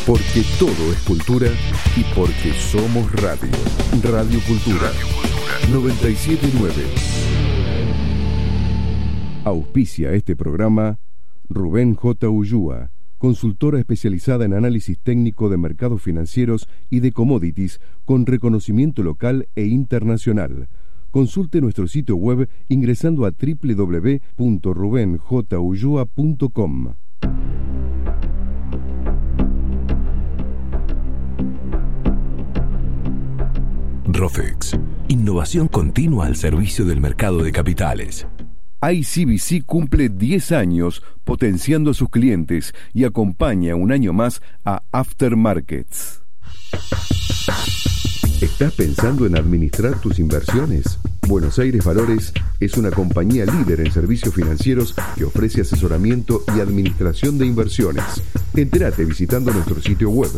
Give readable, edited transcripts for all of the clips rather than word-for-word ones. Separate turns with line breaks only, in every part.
Porque todo es cultura y porque somos radio. Radio Cultura 979. Auspicia este programa Rubén J. Ullúa, consultora especializada en análisis técnico de mercados financieros y de commodities con reconocimiento local e internacional. Consulte nuestro sitio web ingresando a www.rubenjullua.com.
Rofex, innovación continua al servicio del mercado de capitales.
ICBC cumple 10 años potenciando a sus clientes y acompaña un año más a Aftermarkets. ¿Estás pensando en administrar tus inversiones? Buenos Aires Valores es una compañía líder en servicios financieros que ofrece asesoramiento y administración de inversiones. Entérate visitando nuestro sitio web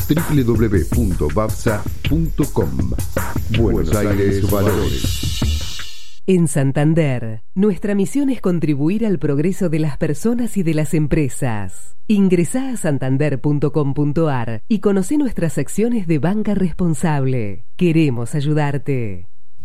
www.bavsa.com. Buenos Aires Valores.
En Santander, nuestra misión es contribuir al progreso de las personas y de las empresas. Ingresá a santander.com.ar y conocé nuestras acciones de banca responsable. Queremos ayudarte.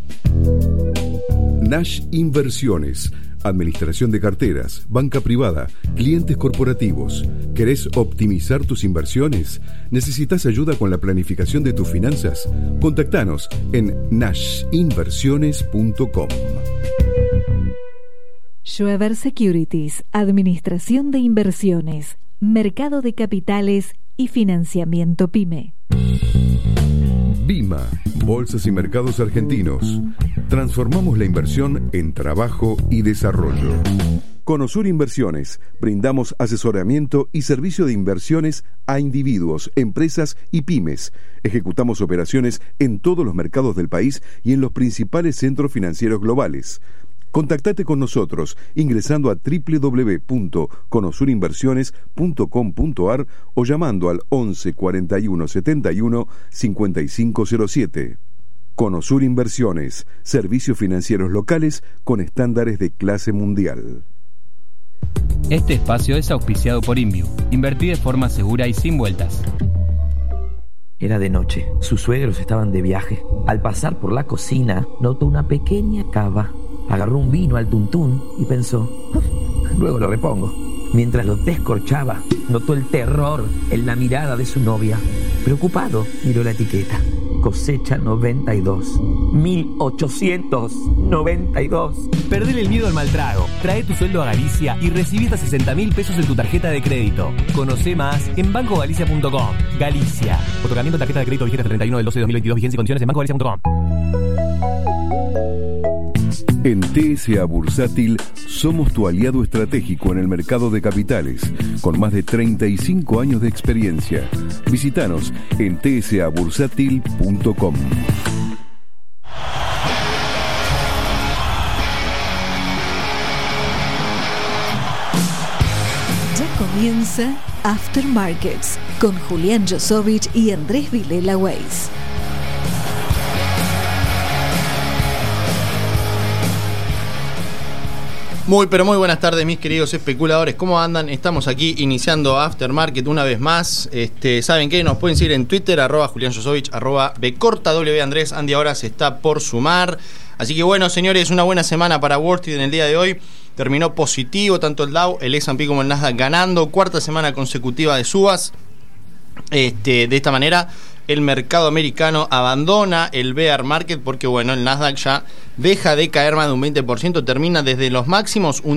Nash Inversiones, administración de carteras, banca privada, clientes corporativos. ¿Querés optimizar tus inversiones? ¿Necesitas ayuda con la planificación de tus finanzas? Contactanos en nashinversiones.com.
Schweber Securities, administración de inversiones, mercado de capitales y financiamiento PYME.
BIMA, Bolsas y Mercados Argentinos. Transformamos la inversión en trabajo y desarrollo. Conosur Inversiones. Brindamos asesoramiento y servicio de inversiones a individuos, empresas y pymes. Ejecutamos operaciones en todos los mercados del país y en los principales centros financieros globales. Contactate con nosotros ingresando a www.conosurinversiones.com.ar o llamando al 11 41 71 5507. Conosur Inversiones, servicios financieros locales con estándares de clase mundial.
Este espacio es auspiciado por Inviu. Invertí de forma segura y sin vueltas.
Era de noche. Sus suegros estaban de viaje. Al pasar por la cocina, notó una pequeña cava. Agarró un vino al tuntún y pensó, luego lo repongo. Mientras lo descorchaba, notó el terror en la mirada de su novia. Preocupado, miró la etiqueta. Cosecha 92. 1892.
Perdele el miedo al mal trago. Trae tu sueldo a Galicia y recibí hasta 60.000 pesos en tu tarjeta de crédito. Conocé más en bancogalicia.com. Galicia. Otorgamiento de tarjeta de crédito vigente hasta 31 del 12 de 2022. Vigencia y condiciones en bancogalicia.com.
En TSA Bursátil somos tu aliado estratégico en el mercado de capitales, con más de 35 años de experiencia. Visítanos en tsabursátil.com.
Ya comienza Aftermarkets con Julián Josovich y Andrés Vilela Weiss.
Muy pero muy buenas tardes, mis queridos especuladores, ¿cómo andan? Estamos aquí iniciando Aftermarket una vez más. ¿Saben qué? Nos pueden seguir en Twitter, @Julián Josovich, @BcortaW Andrés. Andy ahora se está por sumar. Así que bueno, señores, una buena semana para Wall Street en el día de hoy. Terminó positivo, tanto el Dow, el S&P como el Nasdaq ganando. Cuarta semana consecutiva de subas. De esta manera, el mercado americano abandona el bear market porque, bueno, el Nasdaq ya deja de caer más de un 20%, termina desde los máximos un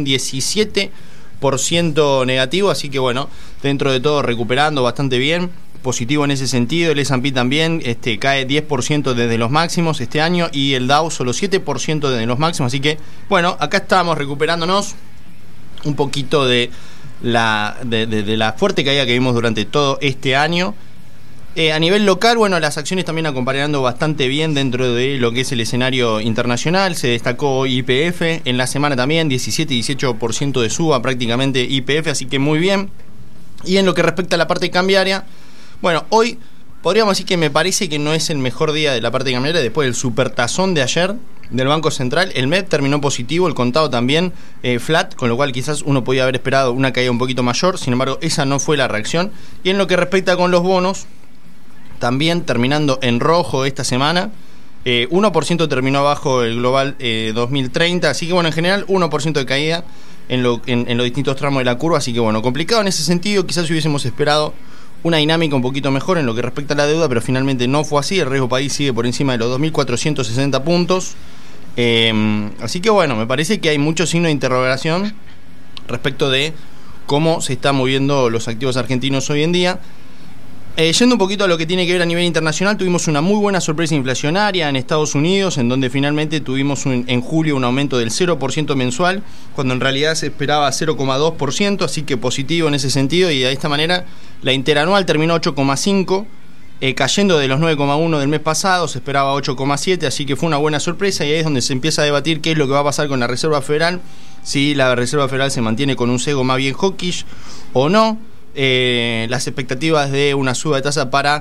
17% negativo, así que, bueno, dentro de todo recuperando bastante bien, positivo en ese sentido. El S&P también cae 10% desde los máximos este año y el Dow solo 7% desde los máximos, así que, bueno, acá estamos recuperándonos un poquito de la fuerte caída que vimos durante todo este año. A nivel local, bueno, las acciones también acompañando bastante bien dentro de lo que es el escenario internacional. Se destacó YPF en la semana también, 17 y 18% de suba prácticamente YPF, así que muy bien. Y en lo que respecta a la parte cambiaria, bueno, hoy podríamos decir que me parece que no es el mejor día de la parte cambiaria después del supertazón de ayer. del Banco Central. El MEP terminó positivo, el contado también flat, con lo cual quizás uno podía haber esperado una caída un poquito mayor. Sin embargo, esa no fue la reacción. Y en lo que respecta con los bonos, también terminando en rojo esta semana. 1% terminó abajo el global 2030. Así que bueno, en general 1% de caída en los distintos tramos de la curva. Así que bueno, complicado en ese sentido. Quizás hubiésemos esperado una dinámica un poquito mejor en lo que respecta a la deuda, pero finalmente no fue así. El riesgo país sigue por encima de los 2.460 puntos. Así que bueno, me parece que hay mucho signo de interrogación respecto de cómo se están moviendo los activos argentinos hoy en día. Yendo un poquito a lo que tiene que ver a nivel internacional, tuvimos una muy buena sorpresa inflacionaria en Estados Unidos, en donde finalmente tuvimos en julio un aumento del 0% mensual, cuando en realidad se esperaba 0,2%, así que positivo en ese sentido, y de esta manera la interanual terminó 8,5%, cayendo de los 9,1% del mes pasado, se esperaba 8,7%, así que fue una buena sorpresa, y ahí es donde se empieza a debatir qué es lo que va a pasar con la Reserva Federal, si la Reserva Federal se mantiene con un sesgo más bien hawkish o no. Las expectativas de una suba de tasa para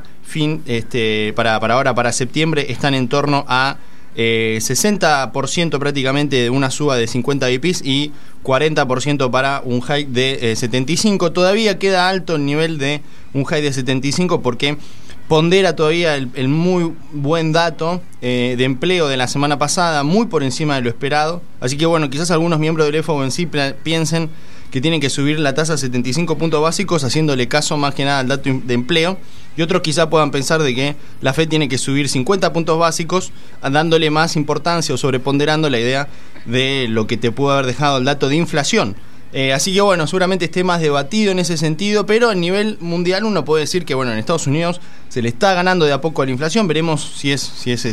septiembre están en torno a 60% prácticamente de una suba de 50 bps y 40% para un hike de 75. Todavía queda alto el nivel de un hike de 75 porque pondera todavía el muy buen dato de empleo de la semana pasada, muy por encima de lo esperado. Así que bueno, quizás algunos miembros del FOMC piensen que tienen que subir la tasa a 75 puntos básicos, haciéndole caso más que nada al dato de empleo, y otros quizá puedan pensar de que la Fed tiene que subir 50 puntos básicos, dándole más importancia o sobreponderando la idea de lo que te pudo haber dejado el dato de inflación. Así que bueno, seguramente esté más debatido en ese sentido, pero a nivel mundial uno puede decir que bueno, en Estados Unidos se le está ganando de a poco a la inflación. Veremos si es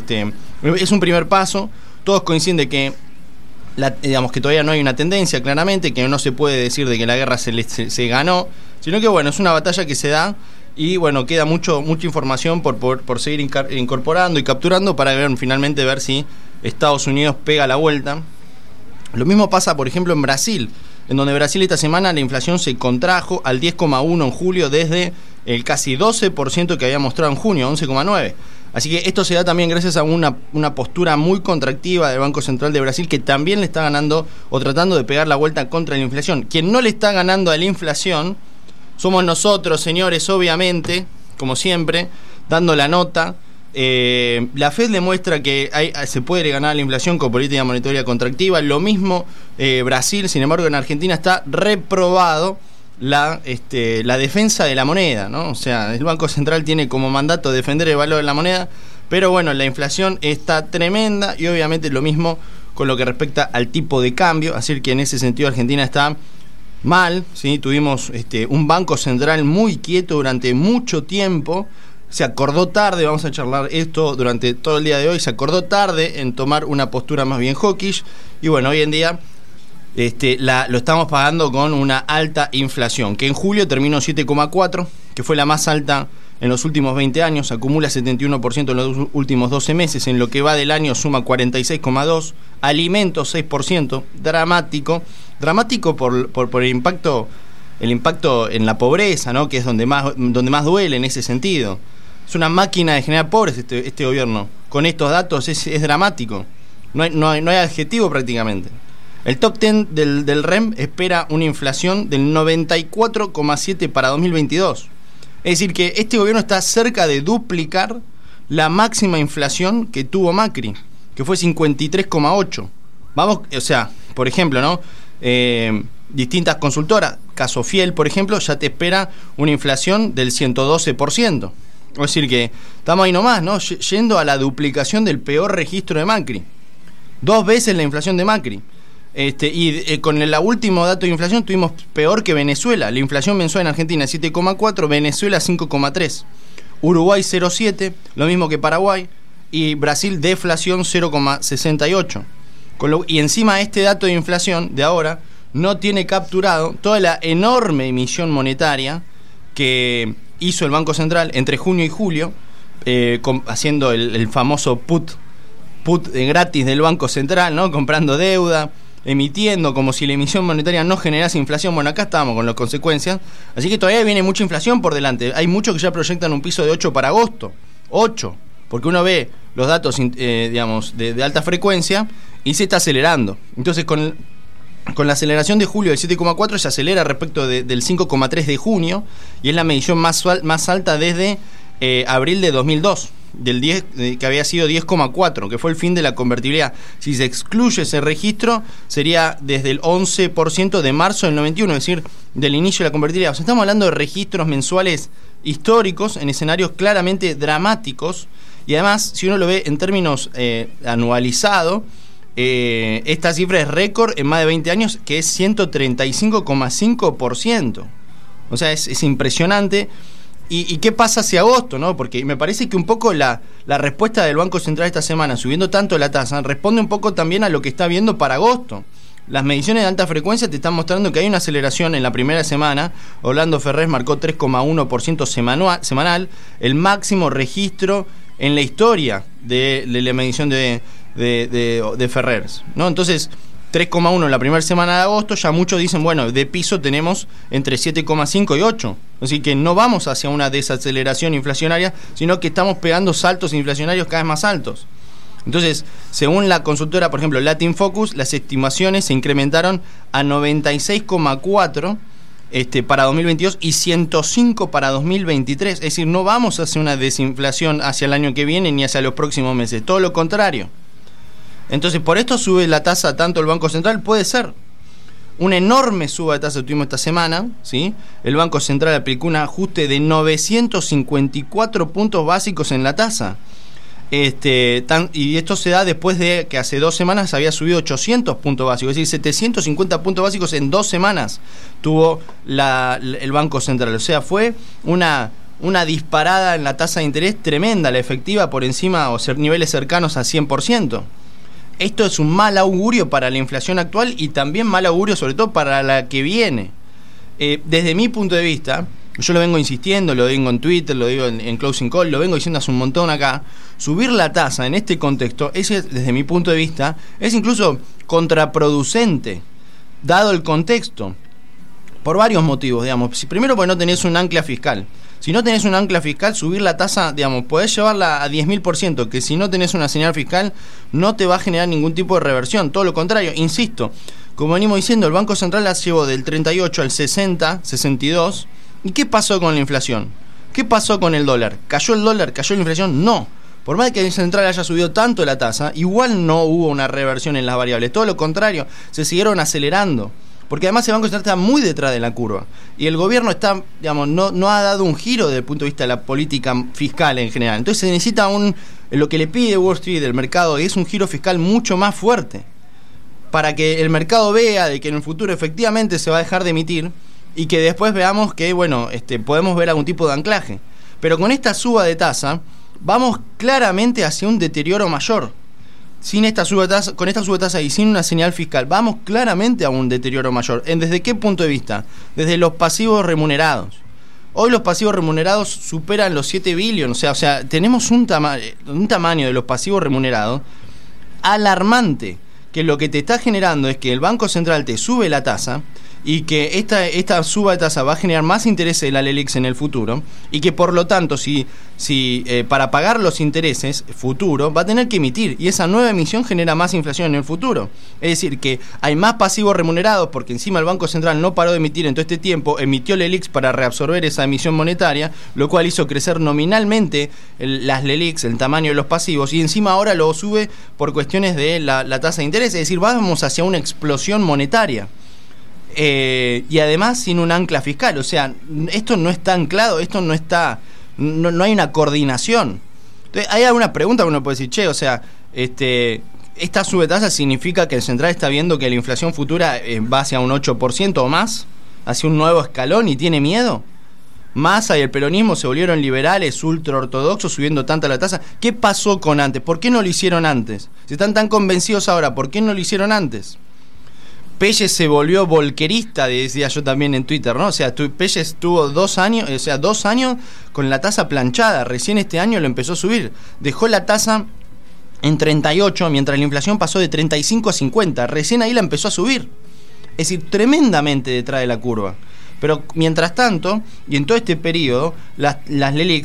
un primer paso. Todos coinciden de que digamos que todavía no hay una tendencia, claramente, que no se puede decir de que la guerra se ganó, sino que bueno, es una batalla que se da, y bueno, queda mucha información por seguir incorporando y capturando para finalmente ver si Estados Unidos pega la vuelta. Lo mismo pasa, por ejemplo, en Brasil, en donde Brasil esta semana la inflación se contrajo al 10,1 en julio desde el casi 12% que había mostrado en junio, 11,9%. Así que esto se da también gracias a una postura muy contractiva del Banco Central de Brasil, que también le está ganando o tratando de pegar la vuelta contra la inflación. Quien no le está ganando a la inflación somos nosotros, señores, obviamente, como siempre, dando la nota. La Fed demuestra que se puede ganar a la inflación con política monetaria contractiva. Lo mismo Brasil, sin embargo en Argentina está reprobado la defensa de la moneda, ¿no? O sea, el Banco Central tiene como mandato defender el valor de la moneda, pero bueno, la inflación está tremenda, y obviamente lo mismo con lo que respecta al tipo de cambio, así que en ese sentido Argentina está mal, ¿sí? Tuvimos un Banco Central muy quieto durante mucho tiempo, se acordó tarde, vamos a charlar esto durante todo el día de hoy, se acordó tarde en tomar una postura más bien hawkish, y bueno, hoy en día lo estamos pagando con una alta inflación, que en julio terminó 7,4, que fue la más alta en los últimos 20 años, acumula 71% en los últimos 12 meses, en lo que va del año suma 46,2, alimentos 6%, dramático por el impacto en la pobreza, ¿no? Que es donde más duele en ese sentido. Es una máquina de generar pobres este gobierno. Con estos datos es dramático, no hay adjetivo prácticamente. El top 10 del REM espera una inflación del 94,7 para 2022. Es decir, que este gobierno está cerca de duplicar la máxima inflación que tuvo Macri, que fue 53,8. Vamos, o sea, por ejemplo, ¿no? Distintas consultoras, Caso Fiel, por ejemplo, ya te espera una inflación del 112%. Es decir, que estamos ahí nomás, ¿no? Yendo a la duplicación del peor registro de Macri. 2 veces la inflación de Macri. Con el último dato de inflación tuvimos peor que Venezuela. La inflación mensual en Argentina 7,4, Venezuela 5,3, Uruguay 0,7, lo mismo que Paraguay, y Brasil deflación 0,68. Y encima este dato de inflación de ahora no tiene capturado toda la enorme emisión monetaria que hizo el Banco Central entre junio y julio, haciendo el famoso put gratis del Banco Central, ¿no? Comprando deuda, emitiendo como si la emisión monetaria no generase inflación. Bueno, acá estamos con las consecuencias, así que todavía viene mucha inflación por delante. Hay muchos que ya proyectan un piso de 8 para agosto, 8 porque uno ve los datos, digamos, de alta frecuencia y se está acelerando. Entonces, con la aceleración de julio del 7,4 se acelera respecto del 5,3 de junio y es la medición más alta desde abril de 2002, del 10 que había sido 10,4, que fue el fin de la convertibilidad. Si se excluye ese registro, sería desde el 11% de marzo del 91, es decir, del inicio de la convertibilidad. O sea, estamos hablando de registros mensuales históricos en escenarios claramente dramáticos y además, si uno lo ve en términos anualizado, esta cifra es récord en más de 20 años, que es 135,5%. O sea, es impresionante. ¿Y qué pasa hacia agosto, no? Porque me parece que un poco la respuesta del Banco Central esta semana, subiendo tanto la tasa, responde un poco también a lo que está viendo para agosto. Las mediciones de alta frecuencia te están mostrando que hay una aceleración en la primera semana. Orlando Ferrer marcó 3,1% semanal, el máximo registro en la historia de la medición de Ferrer, ¿no? Entonces, 3,1 en la primera semana de agosto, ya muchos dicen, bueno, de piso tenemos entre 7,5 y 8. Así que no vamos hacia una desaceleración inflacionaria, sino que estamos pegando saltos inflacionarios cada vez más altos. Entonces, según la consultora, por ejemplo, Latin Focus, las estimaciones se incrementaron a 96,4 para 2022 y 105 para 2023. Es decir, no vamos hacia una desinflación hacia el año que viene ni hacia los próximos meses, todo lo contrario. Entonces, por esto sube la tasa tanto el Banco Central, puede ser. Una enorme suba de tasa tuvimos esta semana, ¿sí? El Banco Central aplicó un ajuste de 954 puntos básicos en la tasa. Y esto se da después de que hace 2 semanas había subido 800 puntos básicos, es decir, 750 puntos básicos en 2 semanas tuvo el Banco Central. O sea, fue una disparada en la tasa de interés tremenda, la efectiva por encima o niveles cercanos a 100%. Esto es un mal augurio para la inflación actual y también mal augurio sobre todo para la que viene. Desde mi punto de vista, yo lo vengo insistiendo, lo digo en Twitter, lo digo en Closing Call, lo vengo diciendo hace un montón acá, subir la tasa en este contexto, desde mi punto de vista, es incluso contraproducente, dado el contexto, por varios motivos, digamos. Primero, porque no tenés un ancla fiscal. Si no tenés un ancla fiscal, subir la tasa, digamos, podés llevarla a 10.000%, que si no tenés una señal fiscal no te va a generar ningún tipo de reversión. Todo lo contrario, insisto, como venimos diciendo, el Banco Central la llevó del 38 al 60, 62. ¿Y qué pasó con la inflación? ¿Qué pasó con el dólar? ¿Cayó el dólar? ¿Cayó la inflación? No. Por más que el Central haya subido tanto la tasa, igual no hubo una reversión en las variables. Todo lo contrario, se siguieron acelerando. Porque además el Banco Central está muy detrás de la curva. Y el gobierno está, digamos, no ha dado un giro desde el punto de vista de la política fiscal en general. Entonces se necesita lo que le pide Wall Street, el mercado, es un giro fiscal mucho más fuerte. Para que el mercado vea de que en el futuro efectivamente se va a dejar de emitir y que después veamos que, bueno, podemos ver algún tipo de anclaje. Pero con esta suba de tasa, vamos claramente hacia un deterioro mayor. Con esta suba de tasa y sin una señal fiscal, vamos claramente a un deterioro mayor. ¿Desde qué punto de vista? Desde los pasivos remunerados. Hoy los pasivos remunerados superan los 7 billones, o sea, tenemos un tamaño de los pasivos remunerados alarmante, que lo que te está generando es que el Banco Central te sube la tasa y que esta suba de tasa va a generar más intereses de la LELIX en el futuro y que por lo tanto si para pagar los intereses futuro va a tener que emitir y esa nueva emisión genera más inflación en el futuro. Es decir, que hay más pasivos remunerados porque encima el Banco Central no paró de emitir en todo este tiempo, emitió LELIX para reabsorber esa emisión monetaria, lo cual hizo crecer nominalmente las LELIX, el tamaño de los pasivos, y encima ahora lo sube por cuestiones de la tasa de interés, es decir, vamos hacia una explosión monetaria. Y además sin un ancla fiscal, o sea, esto no está anclado, esto no está, no hay una coordinación. Entonces, hay alguna pregunta que uno puede decir, o sea, esta subetasa significa que el Central está viendo que la inflación futura va hacia un 8% o más, hacia un nuevo escalón y tiene miedo. Massa y el peronismo se volvieron liberales, ultraortodoxos, subiendo tanta la tasa. ¿Qué pasó con antes? ¿Por qué no lo hicieron antes? Si están tan convencidos ahora, ¿por qué no lo hicieron antes? Pelles se volvió volquerista, decía yo también en Twitter, ¿no? O sea, Pelles tuvo 2 años, o sea, 2 años con la tasa planchada. Recién este año lo empezó a subir. Dejó la tasa en 38, mientras la inflación pasó de 35 a 50. Recién ahí la empezó a subir. Es decir, tremendamente detrás de la curva. Pero mientras tanto, y en todo este periodo, las LELIX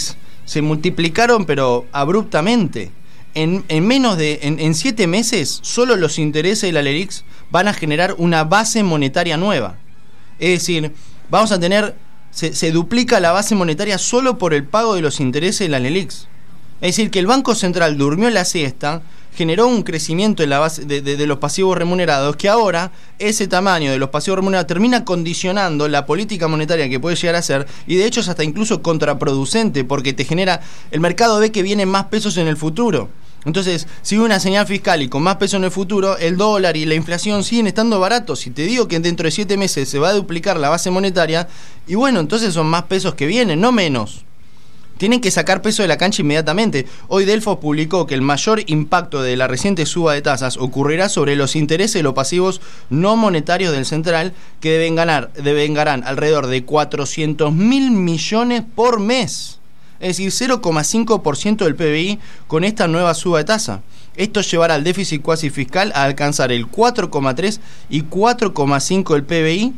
se multiplicaron pero abruptamente. En menos de 7 meses, solo los intereses de la LELIX van a generar una base monetaria nueva. Es decir, vamos a tener, se duplica la base monetaria solo por el pago de los intereses de la LELIX. Es decir, que el Banco Central durmió la siesta, generó un crecimiento en la base de los pasivos remunerados, que ahora ese tamaño de los pasivos remunerados termina condicionando la política monetaria que puede llegar a ser, y de hecho es hasta incluso contraproducente, porque te genera, el mercado ve que vienen más pesos en el futuro. Entonces, si hay una señal fiscal y con más peso en el futuro, el dólar y la inflación siguen estando baratos. Si te digo que dentro de 7 meses se va a duplicar la base monetaria, y bueno, entonces son más pesos que vienen, no menos. Tienen que sacar peso de la cancha inmediatamente. Hoy Delfos publicó que el mayor impacto de la reciente suba de tasas ocurrirá sobre los intereses de los pasivos no monetarios del central, que devengarán alrededor de 400.000 millones por mes. Es decir, 0,5% del PBI con esta nueva suba de tasa. Esto llevará al déficit cuasi fiscal a alcanzar el 4,3 y 4,5 del PBI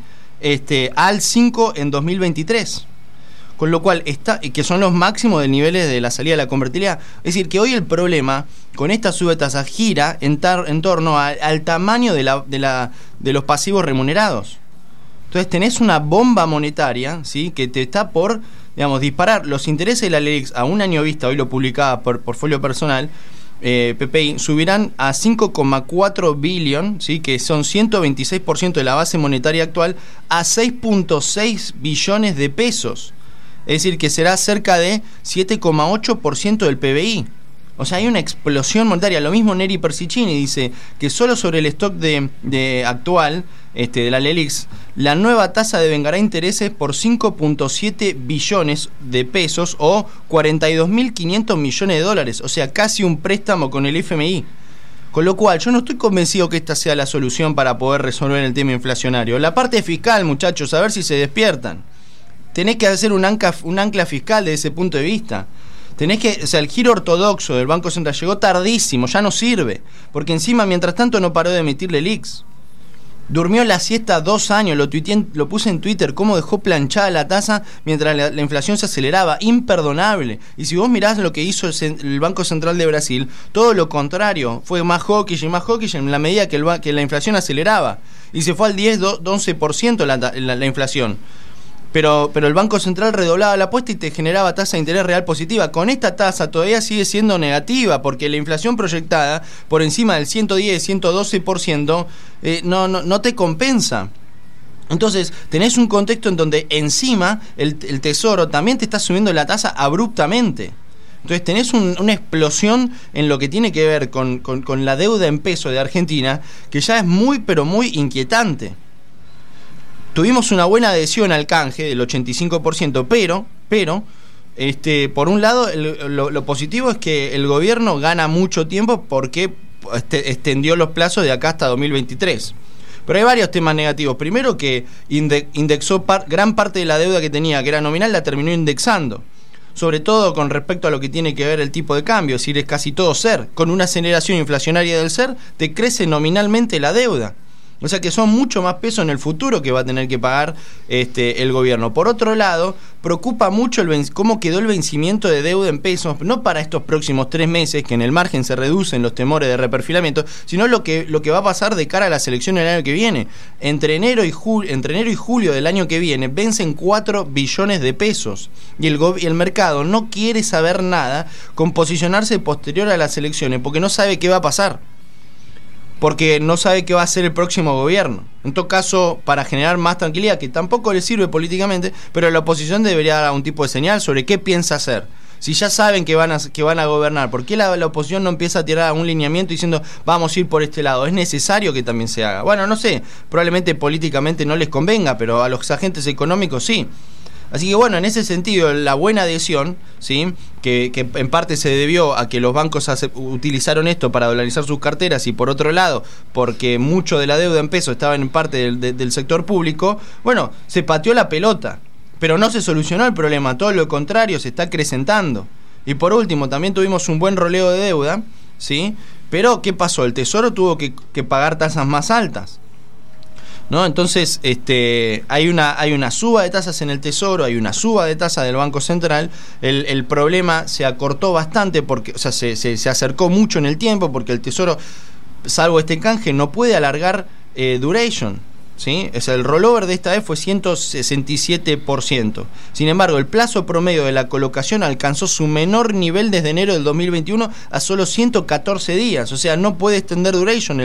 al 5 en 2023. Con lo cual, que son los máximos de niveles de la salida de la convertibilidad. Es decir, que hoy el problema con esta suba de tasa gira en torno al tamaño de los pasivos remunerados. Entonces tenés una bomba monetaria, ¿sí?, que te está por, digamos, disparar. Los intereses de la LELIX a un año vista, hoy lo publicaba por Portfolio Personal, PPI, subirán a 5,4 billion, ¿sí?, que son 126% de la base monetaria actual, a 6,6 billones de pesos. Es decir, que será cerca de 7,8% del PBI. O sea, hay una explosión monetaria. Lo mismo Neri Persicini dice que solo sobre el stock de actual de la LELIX, la nueva tasa devengará intereses por 5,7 billones de pesos o 42.500 millones de dólares. O sea, casi un préstamo con el FMI. Con lo cual, yo no estoy convencido que esta sea la solución para poder resolver el tema inflacionario. La parte fiscal, muchachos, a ver si se despiertan. Tenés que hacer un ancla fiscal desde ese punto de vista. O sea, el giro ortodoxo del Banco Central llegó tardísimo, ya no sirve. Porque encima, mientras tanto, no paró de emitir LELIX. Durmió la siesta 2 años, lo puse en Twitter, cómo dejó planchada la tasa mientras la inflación se aceleraba. Imperdonable. Y si vos mirás lo que hizo el Banco Central de Brasil, todo lo contrario. Fue más hawkish y más hawkish en la medida que la inflación aceleraba. Y se fue al 10-11% la inflación. Pero el Banco Central redoblaba la apuesta y te generaba tasa de interés real positiva. Con esta tasa todavía sigue siendo negativa, porque la inflación proyectada por encima del 110-112% no te compensa. Entonces tenés un contexto en donde encima el Tesoro también te está subiendo la tasa abruptamente. Entonces tenés una explosión en lo que tiene que ver con la deuda en peso de Argentina, que ya es muy pero muy inquietante. Tuvimos una buena adhesión al canje del 85%, pero por un lado lo positivo es que el gobierno gana mucho tiempo porque extendió los plazos de acá hasta 2023. Pero hay varios temas negativos. Primero, que indexó gran parte de la deuda que tenía, que era nominal, la terminó indexando. Sobre todo con respecto a lo que tiene que ver el tipo de cambio, es decir, es casi todo SER. Con una aceleración inflacionaria del SER, te crece nominalmente la deuda. O sea que son mucho más pesos en el futuro que va a tener que pagar el gobierno. Por otro lado, preocupa mucho cómo quedó el vencimiento de deuda en pesos, no para estos próximos 3 meses, que en el margen se reducen los temores de reperfilamiento, sino lo que va a pasar de cara a las elecciones del año que viene. Entre enero y julio del año que viene vencen 4 billones de pesos. Y el mercado no quiere saber nada con posicionarse posterior a las elecciones, porque no sabe qué va a pasar. Porque no sabe qué va a hacer el próximo gobierno. En todo caso, para generar más tranquilidad, que tampoco le sirve políticamente, pero la oposición debería dar algún tipo de señal sobre qué piensa hacer. Si ya saben que van a gobernar, ¿por qué la oposición no empieza a tirar un lineamiento diciendo vamos a ir por este lado? Es necesario que también se haga. Bueno, no sé, probablemente políticamente no les convenga, pero a los agentes económicos sí. Así que bueno, en ese sentido, la buena adhesión, ¿sí?, que en parte se debió a que los bancos utilizaron esto para dolarizar sus carteras, y por otro lado, porque mucho de la deuda en pesos estaba en parte del sector público, bueno, se pateó la pelota, pero no se solucionó el problema, todo lo contrario, se está acrecentando. Y por último, también tuvimos un buen roleo de deuda, ¿sí?, pero ¿qué pasó? El Tesoro tuvo que pagar tasas más altas. ¿no? Entonces, hay una suba de tasas en el Tesoro, hay una suba de tasas del Banco Central. El problema se acortó bastante porque, o sea, se acercó mucho en el tiempo porque el Tesoro, salvo este canje, no puede alargar duration, ¿sí? O sea, el rollover de esta vez fue 167%. Sin embargo, el plazo promedio de la colocación alcanzó su menor nivel desde enero del 2021 a solo 114 días. O sea, no puede extender duration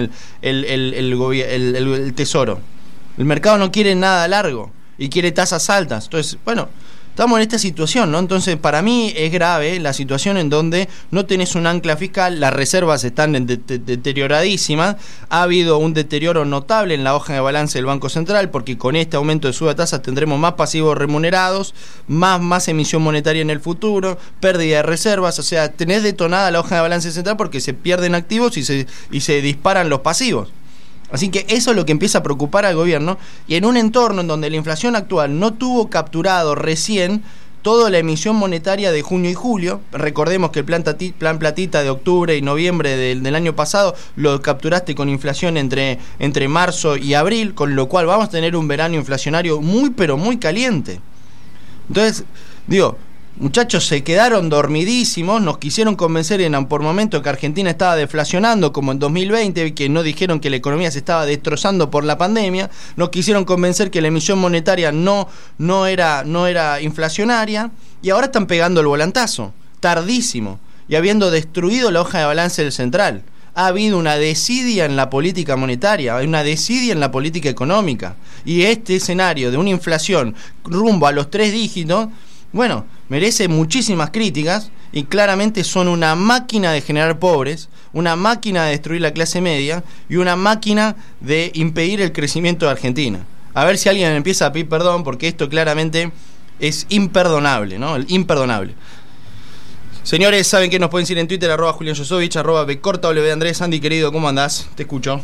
el Tesoro. El mercado no quiere nada largo y quiere tasas altas. Entonces, bueno, estamos en esta situación, ¿no? Entonces, para mí es grave la situación en donde no tenés un ancla fiscal, las reservas están deterioradísimas, ha habido un deterioro notable en la hoja de balance del Banco Central, porque con este aumento de suba de tasas tendremos más pasivos remunerados, más emisión monetaria en el futuro, pérdida de reservas, o sea, tenés detonada la hoja de balance central porque se pierden activos y se disparan los pasivos. Así que eso es lo que empieza a preocupar al gobierno, y en un entorno en donde la inflación actual no tuvo capturado recién toda la emisión monetaria de junio y julio. Recordemos que el plan platita de octubre y noviembre del año pasado lo capturaste con inflación entre marzo y abril, con lo cual vamos a tener un verano inflacionario muy pero muy caliente. Entonces, digo, muchachos, se quedaron dormidísimos, nos quisieron convencer por momento que Argentina estaba deflacionando como en 2020, que no dijeron que la economía se estaba destrozando por la pandemia, nos quisieron convencer que la emisión monetaria no era inflacionaria, y ahora están pegando el volantazo, tardísimo, y habiendo destruido la hoja de balance del central. Ha habido una desidia en la política monetaria, hay una desidia en la política económica, y este escenario de una inflación rumbo a los 3 dígitos, bueno, merece muchísimas críticas, y claramente son una máquina de generar pobres, una máquina de destruir la clase media y una máquina de impedir el crecimiento de Argentina. A ver si alguien me empieza a pedir perdón, porque esto claramente es imperdonable, ¿no? Imperdonable. Señores, saben que nos pueden seguir en Twitter, @Julián Josovich, @bcorta, Andrés. Andy, querido, ¿cómo andás? Te escucho.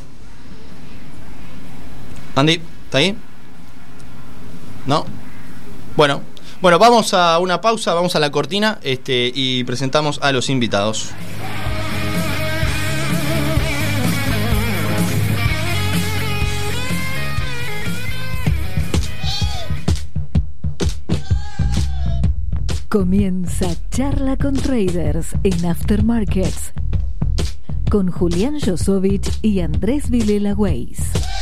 Andy, ¿está ahí? ¿No? Bueno, vamos a una pausa, vamos a la cortina y presentamos a los invitados.
Comienza Charla con Traders en Aftermarkets con Julián Josovich y Andrés Vilela Weiss.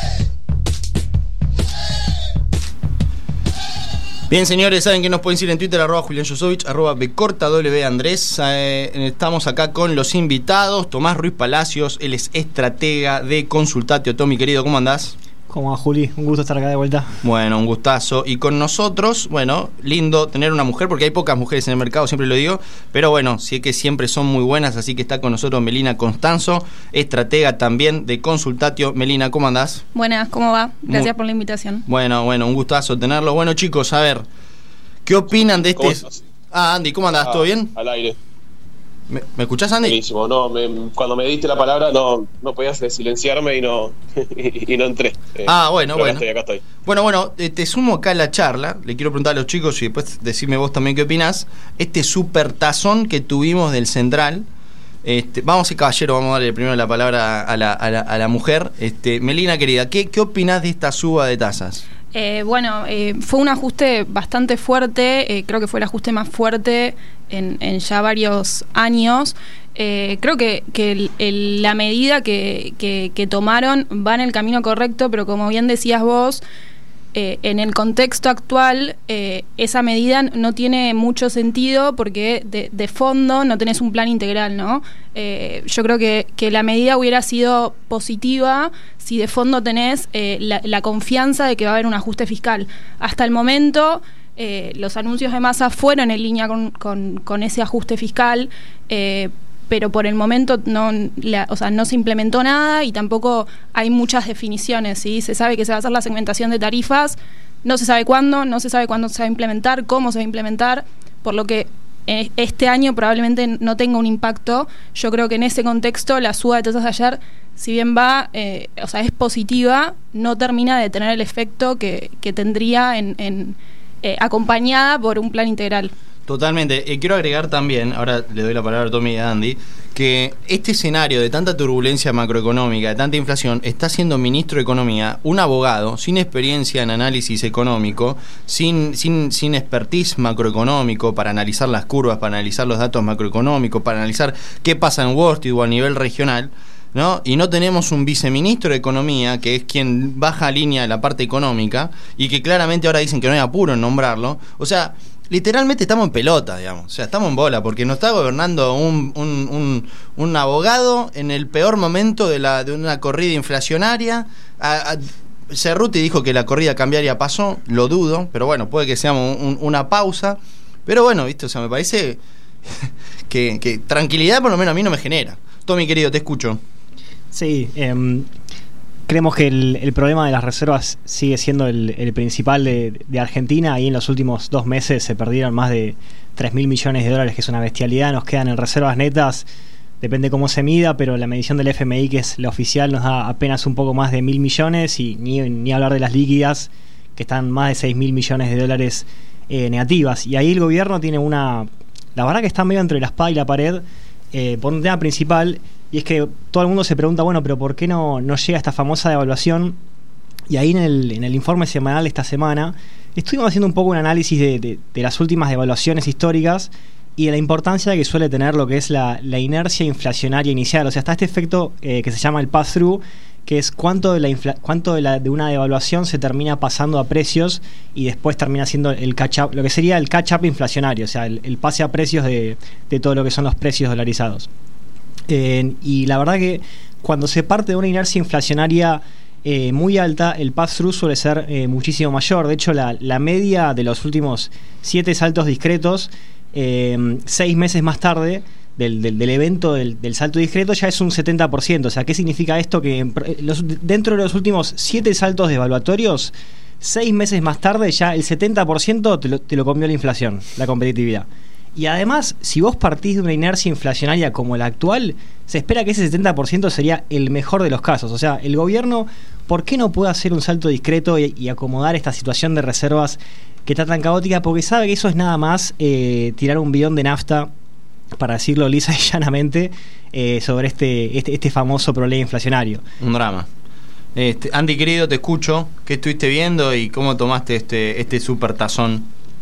Bien, señores, saben que nos pueden seguir en Twitter, @Julián Josovich, @bcorta, Andrés. Estamos acá con los invitados. Tomás Ruiz Palacios, él es estratega de Consultatio. Tommy, querido, ¿cómo andás?
¿Cómo va, Juli? Un gusto estar acá de vuelta.
Bueno, un gustazo. Y con nosotros, bueno, lindo tener una mujer, porque hay pocas mujeres en el mercado, siempre lo digo, pero bueno, sí que siempre son muy buenas, así que está con nosotros Melina Constanzo, estratega también de Consultatio. Melina, ¿cómo andás?
Buenas, ¿cómo va? Gracias por la invitación.
Bueno, un gustazo tenerlo. Bueno, chicos, a ver, ¿qué opinan de este...? Andy, ¿cómo andás? ¿Todo bien?
Al aire.
¿Me escuchás, Andy?
Buenísimo, cuando me diste la palabra no podías silenciarme y no entré.
Bueno.
Acá estoy.
Bueno, te sumo acá a la charla, le quiero preguntar a los chicos y después decime vos también qué opinás. Este super tazón que tuvimos del Central, vamos a ser caballero, vamos a darle primero la palabra a la mujer. Melina, querida, ¿qué opinás de esta suba de tasas?
Fue un ajuste bastante fuerte, creo que fue el ajuste más fuerte en ya varios años. Creo que la medida que tomaron va en el camino correcto, pero como bien decías vos, en el contexto actual esa medida no tiene mucho sentido porque de fondo no tenés un plan integral, ¿no? Yo creo que la medida hubiera sido positiva si de fondo tenés la confianza de que va a haber un ajuste fiscal. Hasta el momento los anuncios de Massa fueron en línea con ese ajuste fiscal, pero por el momento no se implementó nada y tampoco hay muchas definiciones, ¿sí? Se sabe que se va a hacer la segmentación de tarifas, no se sabe cuándo se va a implementar, cómo se va a implementar, por lo que este año probablemente no tenga un impacto. Yo creo que en ese contexto la suba de tasas de ayer, si bien es positiva, no termina de tener el efecto que tendría acompañada por un plan integral.
Totalmente. Quiero agregar también, ahora le doy la palabra a Tommy y a Andy, que este escenario de tanta turbulencia macroeconómica, de tanta inflación, está siendo ministro de Economía un abogado sin experiencia en análisis económico, sin expertise macroeconómico para analizar las curvas, para analizar los datos macroeconómicos, para analizar qué pasa en Wall Street o a nivel regional, ¿no? Y no tenemos un viceministro de Economía, que es quien baja línea de la parte económica, y que claramente ahora dicen que no hay apuro en nombrarlo. O sea, literalmente estamos en pelota, digamos. O sea, estamos en bola, porque nos está gobernando un abogado en el peor momento de una corrida inflacionaria. Cerruti dijo que la corrida cambiaria pasó, lo dudo, pero bueno, puede que sea una pausa. Pero bueno, ¿viste? O sea, me parece que tranquilidad por lo menos a mí no me genera. Tommy, querido, te escucho.
Sí, creemos que el problema de las reservas sigue siendo el principal de Argentina. Ahí en los últimos 2 meses se perdieron más de 3.000 millones de dólares, que es una bestialidad. Nos quedan en reservas netas, depende cómo se mida, pero la medición del FMI, que es la oficial, nos da apenas un poco más de 1.000 millones, y ni hablar de las líquidas, que están más de 6.000 millones de dólares negativas. Y ahí el gobierno tiene la verdad que está medio entre la espada y la pared, por un tema principal, y es que todo el mundo se pregunta, bueno, pero ¿por qué no llega esta famosa devaluación? Y ahí en el informe semanal de esta semana estuvimos haciendo un poco un análisis de las últimas devaluaciones históricas y de la importancia que suele tener lo que es la inercia inflacionaria inicial. O sea, está este efecto que se llama el pass-through, que es cuánto de una devaluación se termina pasando a precios y después termina siendo el catch-up, lo que sería el catch-up inflacionario, o sea, el pase a precios de todo lo que son los precios dolarizados. Y la verdad que cuando se parte de una inercia inflacionaria muy alta, el pass-through suele ser muchísimo mayor. De hecho, la media de los últimos 7 saltos discretos, 6 meses más tarde del evento del salto discreto, ya es un 70%. O sea, ¿qué significa esto? Que dentro de los últimos 7 saltos devaluatorios, 6 meses más tarde ya el 70% te lo comió la inflación, la competitividad. Y además, si vos partís de una inercia inflacionaria como la actual, se espera que ese 70% sería el mejor de los casos. O sea, el gobierno, ¿por qué no puede hacer un salto discreto y acomodar esta situación de reservas que está tan caótica? Porque sabe que eso es nada más tirar un bidón de nafta, para decirlo lisa y llanamente, sobre este famoso problema inflacionario. Un drama.
Andy, querido, te escucho. ¿Qué estuviste viendo y cómo tomaste este super tazón?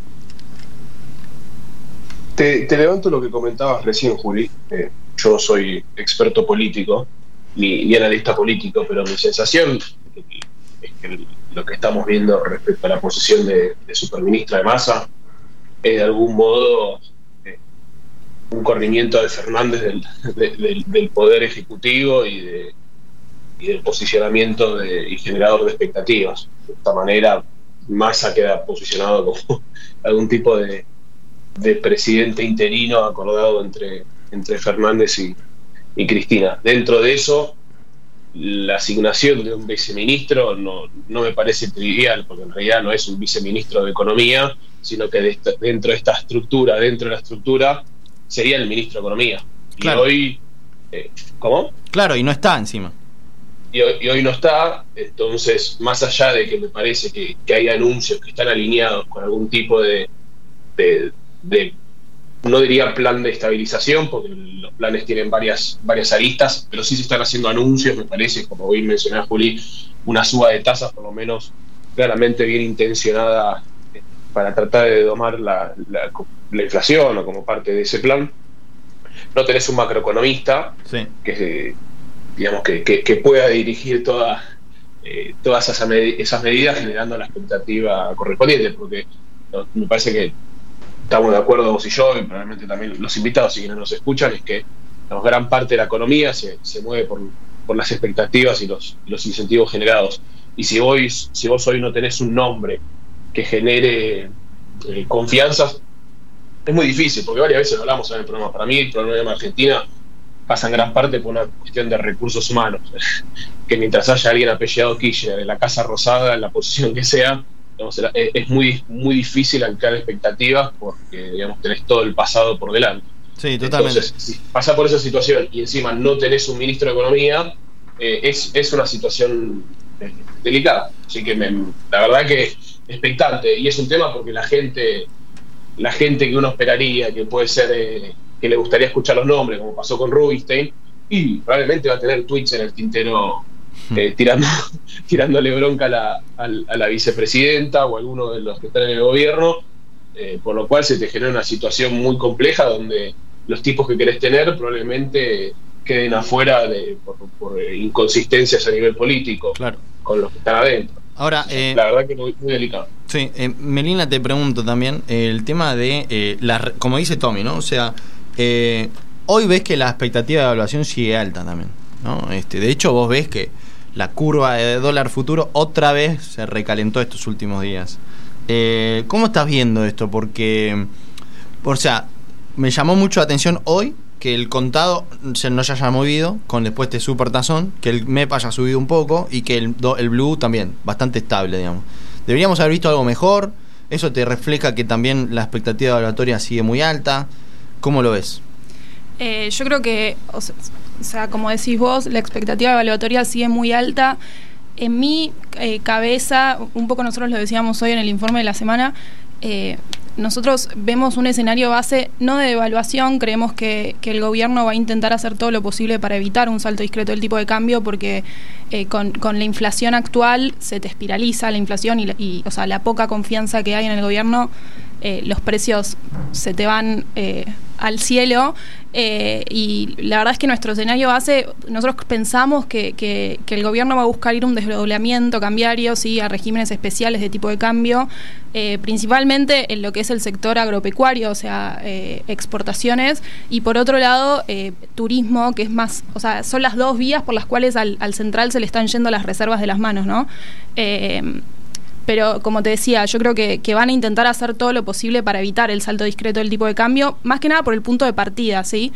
Te levanto lo que comentabas recién, Juli. Yo no soy experto político ni analista político, pero mi sensación es que lo que estamos viendo respecto a la posición de superministra de Massa es de algún modo un corrimiento de Fernández del poder ejecutivo y del posicionamiento y generador de expectativas. De esta manera, Massa queda posicionado como algún tipo de presidente interino acordado entre Fernández y Cristina. Dentro de eso, la asignación de un viceministro no me parece trivial, porque en realidad no es un viceministro de Economía, sino que dentro de la estructura, sería el ministro de Economía.
Claro.
Y hoy... ¿Cómo?
Claro, y no está encima.
Y hoy no está. Entonces, más allá de que me parece que hay anuncios que están alineados con algún tipo de no diría plan de estabilización, porque los planes tienen varias aristas, pero sí se están haciendo anuncios, me parece, como hoy mencionaba Juli, una suba de tasas por lo menos claramente bien intencionada para tratar de domar la inflación, o como parte de ese plan. No tenés un macroeconomista, sí, que digamos que pueda dirigir todas esas medidas generando la expectativa correspondiente, porque me parece que estamos de acuerdo vos y yo, y probablemente también los invitados, y quienes nos escuchan, es que gran parte de la economía se mueve por las expectativas y los incentivos generados. Y si vos hoy no tenés un nombre que genere confianzas, es muy difícil, porque varias veces lo hablamos en el programa. Para mí el problema de Argentina pasa en gran parte por una cuestión de recursos humanos, que mientras haya alguien apellidado Kirchner en la Casa Rosada, en la posición que sea, es muy, muy difícil anclar expectativas, porque tenés todo el pasado por delante.
Sí, totalmente.
Entonces, si pasa por esa situación y encima no tenés un ministro de Economía, es una situación delicada. Así que la verdad que expectante, y es un tema porque la gente que uno esperaría que puede ser que le gustaría escuchar los nombres, como pasó con Rubinstein, y probablemente va a tener tweets en el tintero tirándole bronca a la vicepresidenta o a alguno de los que están en el gobierno, por lo cual se te genera una situación muy compleja donde los tipos que querés tener probablemente queden afuera por inconsistencias a nivel político, claro, con los que están adentro.
Ahora,
la verdad que muy, muy delicado.
Sí, Melina, te pregunto también el tema de, como dice Tommy, ¿no? O sea, hoy ves que la expectativa de evaluación sigue alta también, ¿no? De hecho, vos ves que la curva de dólar futuro otra vez se recalentó estos últimos días. ¿Cómo estás viendo esto? Porque, o sea, me llamó mucho la atención hoy que el contado no se haya movido con después de super tazón, que el MEP haya subido un poco y que el Blue también, bastante estable, digamos. Deberíamos haber visto algo mejor. Eso te refleja que también la expectativa evaluatoria sigue muy alta. ¿Cómo lo ves?
Yo creo que, o sea, como decís vos, la expectativa evaluatoria sigue muy alta. En mi cabeza, un poco nosotros lo decíamos hoy en el informe de la semana, nosotros vemos un escenario base no de devaluación. Creemos que el gobierno va a intentar hacer todo lo posible para evitar un salto discreto del tipo de cambio, porque con la inflación actual se te espiraliza la inflación y o sea, la poca confianza que hay en el gobierno, los precios se te van al cielo, y la verdad es que nuestro escenario base, nosotros pensamos que el gobierno va a buscar ir a un desdoblamiento cambiario, ¿sí?, a regímenes especiales de tipo de cambio, principalmente en lo que es el sector agropecuario, o sea, exportaciones, y por otro lado, turismo, que es más, o sea, son las dos vías por las cuales al central se le están yendo las reservas de las manos, ¿no? Pero, como te decía, yo creo que van a intentar hacer todo lo posible para evitar el salto discreto del tipo de cambio, más que nada por el punto de partida, ¿sí?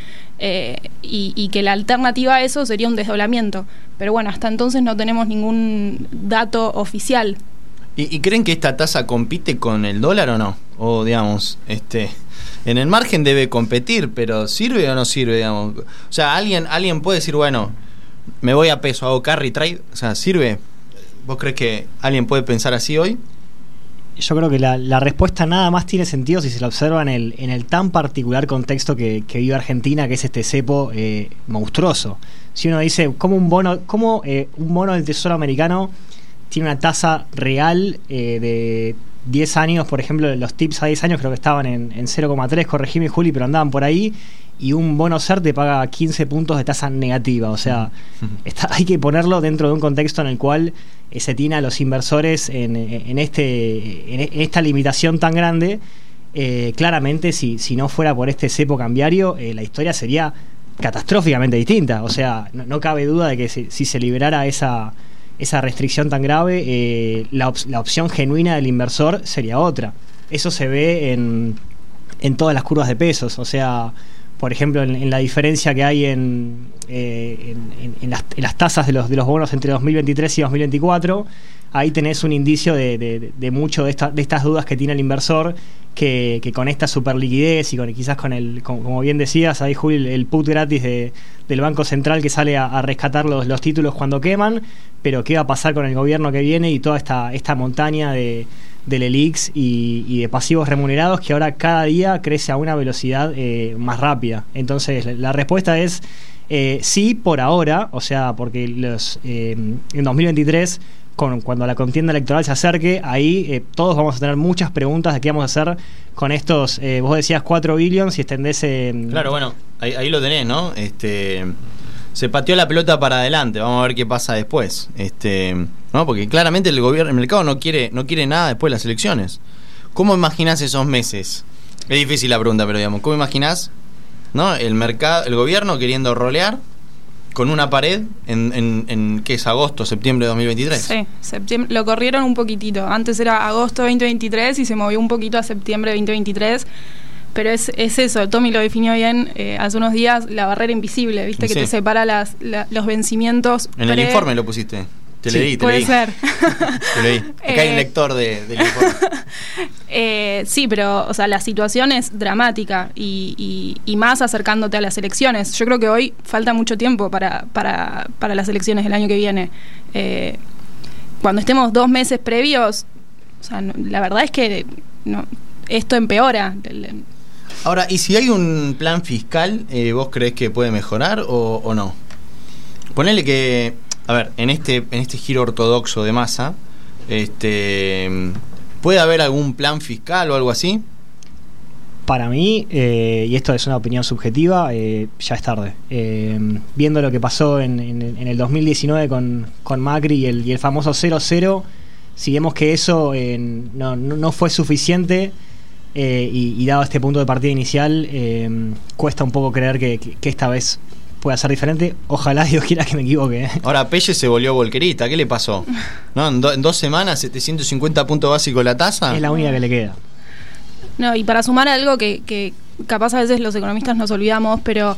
Y que la alternativa a eso sería un desdoblamiento. Pero bueno, hasta entonces no tenemos ningún dato oficial.
¿Y creen que esta tasa compite con el dólar o no? O, digamos, en el margen debe competir, pero ¿sirve o no sirve, digamos? O sea, alguien puede decir, bueno, me voy a peso, hago carry trade, o sea, ¿sirve? ¿Vos crees que alguien puede pensar así hoy?
Yo creo que la respuesta nada más tiene sentido si se la observa en el tan particular contexto que vive Argentina, que es este cepo monstruoso. Si uno dice, ¿cómo un bono del Tesoro americano tiene una tasa real de 10 años? Por ejemplo, los tips a 10 años creo que estaban en 0,3, corregime, Juli, pero andaban por ahí, y un bono SER te paga 15 puntos de tasa negativa. O sea, hay que ponerlo dentro de un contexto en el cual se tiene a los inversores en esta limitación tan grande. Claramente, si no fuera por este cepo cambiario, la historia sería catastróficamente distinta. O sea, no cabe duda de que si se liberara esa restricción tan grave, la opción genuina del inversor sería otra. Eso se ve en todas las curvas de pesos. O sea, por ejemplo, en la diferencia que hay en las tasas de los bonos entre 2023 y 2024, ahí tenés un indicio de mucho de estas dudas que tiene el inversor, que con esta superliquidez y quizás como bien decías ahí, Juli, el put gratis del Banco Central que sale a rescatar los títulos cuando queman, pero qué va a pasar con el gobierno que viene y toda esta montaña del ELIX y de pasivos remunerados que ahora cada día crece a una velocidad más rápida. Entonces la respuesta es sí, por ahora. O sea, porque en 2023, cuando la contienda electoral se acerque, ahí todos vamos a tener muchas preguntas de qué vamos a hacer con estos, vos decías 4 billions y extendés...
Claro, bueno, ahí lo tenés, ¿no? Se pateó la pelota para adelante, vamos a ver qué pasa después. ¿No? Porque claramente el mercado no quiere nada después de las elecciones. ¿Cómo imaginás esos meses? Es difícil la pregunta, pero digamos, ¿cómo imaginás, ¿no?, el gobierno queriendo rolear con una pared en ¿qué es? ¿Agosto, septiembre de 2023?
Sí, septiembre, lo corrieron un poquitito. Antes era agosto 2023 y se movió un poquito a septiembre 2023. Pero es eso, Tommy lo definió bien hace unos días, la barrera invisible, ¿viste? Que te separa los vencimientos.
En el informe lo pusiste. Te leí.
Puede ser.
Te leí. Acá hay un lector del informe.
Sí, pero, o sea, la situación es dramática y más acercándote a las elecciones. Yo creo que hoy falta mucho tiempo para las elecciones del año que viene. Cuando estemos 2 meses previos, o sea, la verdad es que esto empeora.
Ahora, ¿y si hay un plan fiscal, vos creés que puede mejorar o no? Ponele que, a ver, en este giro ortodoxo de Massa, ¿puede haber algún plan fiscal o algo así?
Para mí, y esto es una opinión subjetiva, ya es tarde. Viendo lo que pasó en el 2019 con Macri y el famoso 0-0, si vemos que eso no fue suficiente, y dado este punto de partida inicial, cuesta un poco creer que esta vez pueda ser diferente. Ojalá Dios quiera que me equivoque.
Ahora Pelle se volvió volquerista, ¿qué le pasó? ¿No? En 2 semanas, 750 puntos básicos la tasa.
Es la única que le queda.
No, y para sumar algo que capaz a veces los economistas nos olvidamos, pero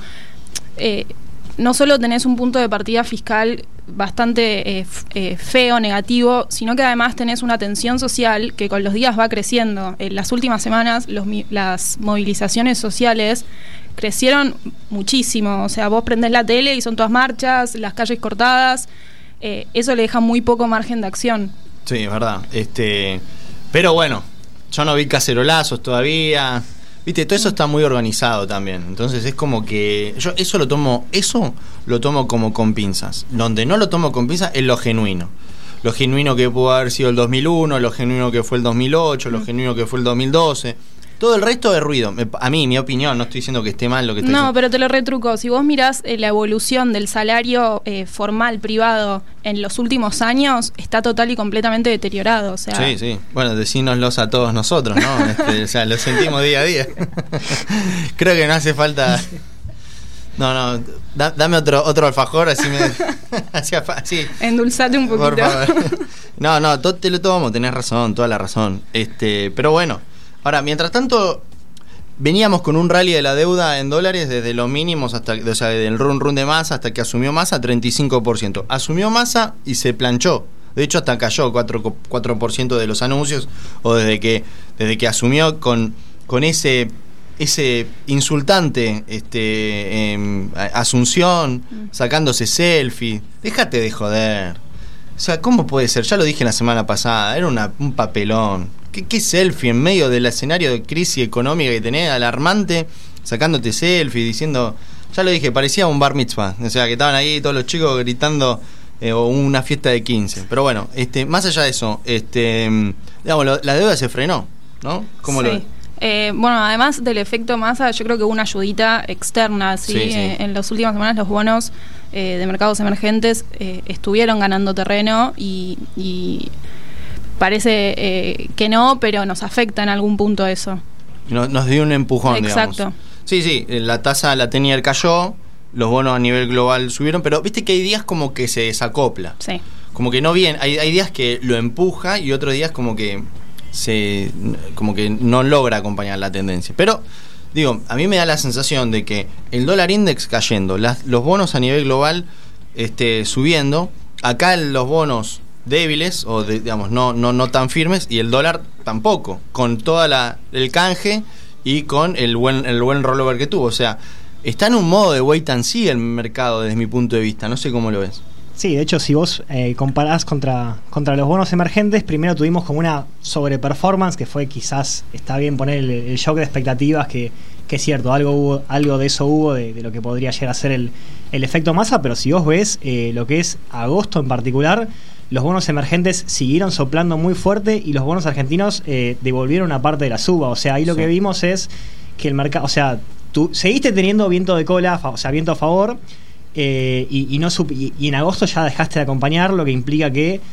no solo tenés un punto de partida fiscal bastante feo, negativo, sino que además tenés una tensión social que con los días va creciendo. En las últimas semanas las movilizaciones sociales crecieron muchísimo. O sea, vos prendés la tele y son todas marchas, las calles cortadas. Eso le deja muy poco margen de acción.
Sí, es verdad. Pero bueno, yo no vi cacerolazos todavía. Viste, todo eso está muy organizado también. Entonces es como que yo eso lo tomo como con pinzas. Donde no lo tomo con pinzas es lo genuino. Lo genuino que pudo haber sido el 2001, lo genuino que fue el 2008, lo genuino que fue el 2012. Todo el resto es ruido. A mí, mi opinión, no estoy diciendo que esté mal lo que estoy diciendo.
No, pero te lo retruco. Si vos mirás la evolución del salario formal privado en los últimos años, está total y completamente deteriorado. O sea,
sí. Bueno, decínoslos a todos nosotros, ¿no? O sea, lo sentimos día a día. Creo que no hace falta... No, dame otro alfajor, así me... así.
Endulzate un poquito.
Por favor. No, te lo tomo, tenés razón, toda la razón. Pero bueno... Ahora, mientras tanto, veníamos con un rally de la deuda en dólares desde los mínimos hasta, o sea, desde el run de Massa hasta que asumió Massa, 35%. Asumió Massa y se planchó. De hecho, hasta cayó 4% de los anuncios, o desde que asumió con ese insultante Asunción, sacándose selfie. Déjate de joder. O sea, ¿cómo puede ser? Ya lo dije la semana pasada, era un papelón. ¿Qué selfie en medio del escenario de crisis económica que tenés, alarmante, sacándote selfie, diciendo... Ya lo dije, parecía un bar mitzvah. O sea, que estaban ahí todos los chicos gritando o una fiesta de 15. Pero bueno, más allá de eso, digamos, la deuda se frenó, ¿no? ¿Cómo
sí.
lo ves?
Bueno, además del efecto Massa, yo creo que hubo una ayudita externa, ¿sí? Sí. En las últimas semanas los bonos de mercados emergentes estuvieron ganando terreno y parece que no, pero nos afecta en algún punto eso.
Nos dio un empujón,
exacto.
Digamos. Sí, la tasa, la tenía cayó, los bonos a nivel global subieron, pero viste que hay días como que se desacopla.
Sí.
Como que no bien, hay días que lo empuja y otros días como que no logra acompañar la tendencia. Pero, digo, a mí me da la sensación de que el dólar index cayendo, los bonos a nivel global subiendo, acá los bonos débiles o digamos no tan firmes y el dólar tampoco, con toda el canje y con el buen rollover que tuvo. O sea, está en un modo de wait and see el mercado desde mi punto de vista. No sé cómo lo ves.
Sí, de hecho, si vos comparás contra los bonos emergentes, primero tuvimos como una sobreperformance, que fue quizás, está bien poner el shock de expectativas, que es cierto, algo de eso hubo, de lo que podría llegar a ser el efecto Massa, pero si vos ves lo que es agosto en particular, los bonos emergentes siguieron soplando muy fuerte y los bonos argentinos devolvieron una parte de la suba. O sea, ahí lo que vimos es que el mercado, o sea, tú seguiste teniendo viento de cola, o sea, viento a favor, y en agosto ya dejaste de acompañar, lo que implica que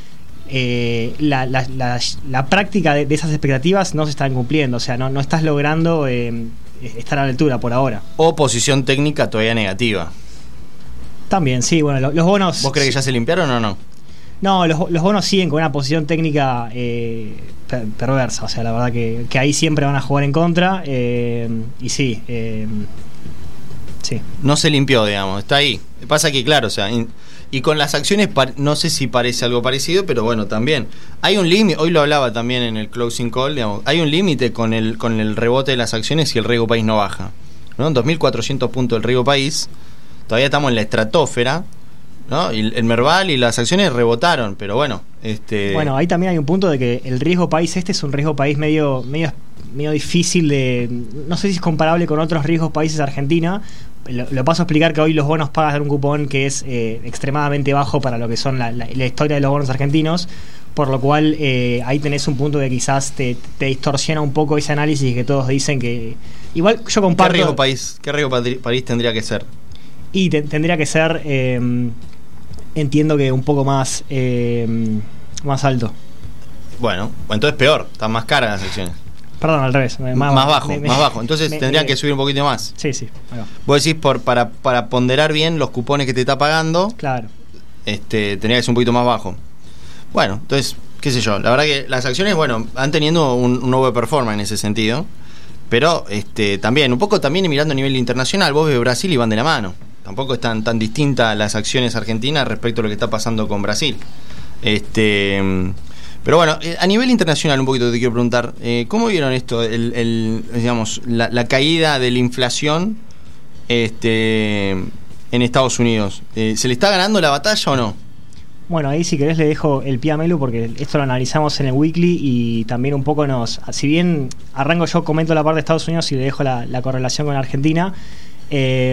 la práctica de esas expectativas no se están cumpliendo. O sea, no estás logrando estar a la altura por ahora.
O posición técnica todavía negativa.
También, sí, bueno, los bonos...
¿Vos crees que ya se limpiaron o no?
No, los bonos siguen con una posición técnica perversa. O sea, la verdad que ahí siempre van a jugar en contra. Y sí, sí.
No se limpió, digamos, está ahí. Pasa que, claro, o sea, y con las acciones, no sé si parece algo parecido, pero bueno, también. Hay un límite, hoy lo hablaba también en el closing call, digamos, hay un límite con el rebote de las acciones si el riesgo país no baja, ¿no? En 2.400 puntos el riesgo país, todavía estamos en la estratosfera, ¿no? Y el Merval y las acciones rebotaron, pero bueno,
Bueno, ahí también hay un punto de que el riesgo país es un riesgo país medio medio difícil de... No sé si es comparable con otros riesgos países de Argentina. Lo paso a explicar que hoy los bonos pagas de un cupón que es extremadamente bajo para lo que son la historia de los bonos argentinos, por lo cual ahí tenés un punto que quizás te distorsiona un poco ese análisis que todos dicen que... Igual yo comparto...
¿Qué riesgo país tendría que ser?
Y tendría que ser, entiendo que un poco más alto.
Bueno, entonces peor, están más caras las acciones.
Perdón, al revés.
Más bajo. Entonces tendrían que subir un poquito más.
Sí.
Vos decís, para ponderar bien los cupones que te está pagando,
claro,
tendría que ser un poquito más bajo. Bueno, entonces, qué sé yo. La verdad que las acciones, bueno, han tenido un overperformance en ese sentido. Pero también, un poco también mirando a nivel internacional, vos ves Brasil y van de la mano. Tampoco están tan distintas las acciones argentinas respecto a lo que está pasando con Brasil. Pero bueno, a nivel internacional un poquito te quiero preguntar, ¿cómo vieron esto, digamos, la caída de la inflación en Estados Unidos? ¿Se le está ganando la batalla o no?
Bueno, ahí si querés le dejo el pie a Melu, porque esto lo analizamos en el Weekly y también un poco si bien arranco yo, comento la parte de Estados Unidos y le dejo la correlación con Argentina. Ahí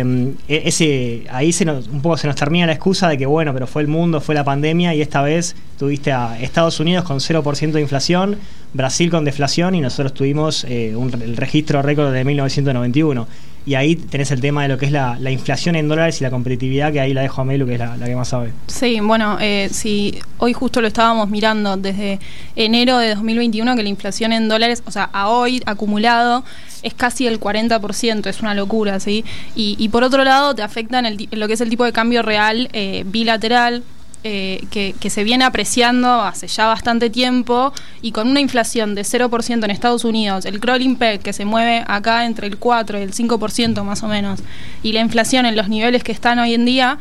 un poco se nos termina la excusa de que bueno, pero fue el mundo, fue la pandemia, y esta vez tuviste a Estados Unidos con 0% de inflación, Brasil con deflación, y nosotros tuvimos el registro récord de 1991. Y ahí tenés el tema de lo que es la inflación en dólares y la competitividad, que ahí la dejo a Melu, que es la que más sabe.
Sí, bueno, sí, hoy justo lo estábamos mirando desde enero de 2021, que la inflación en dólares, o sea, a hoy acumulado, es casi el 40%, es una locura, ¿sí? Y por otro lado, te afectan lo que es el tipo de cambio real bilateral, que se viene apreciando hace ya bastante tiempo, y con una inflación de 0% en Estados Unidos, el crawling peg que se mueve acá entre el 4 y el 5% más o menos, y la inflación en los niveles que están hoy en día,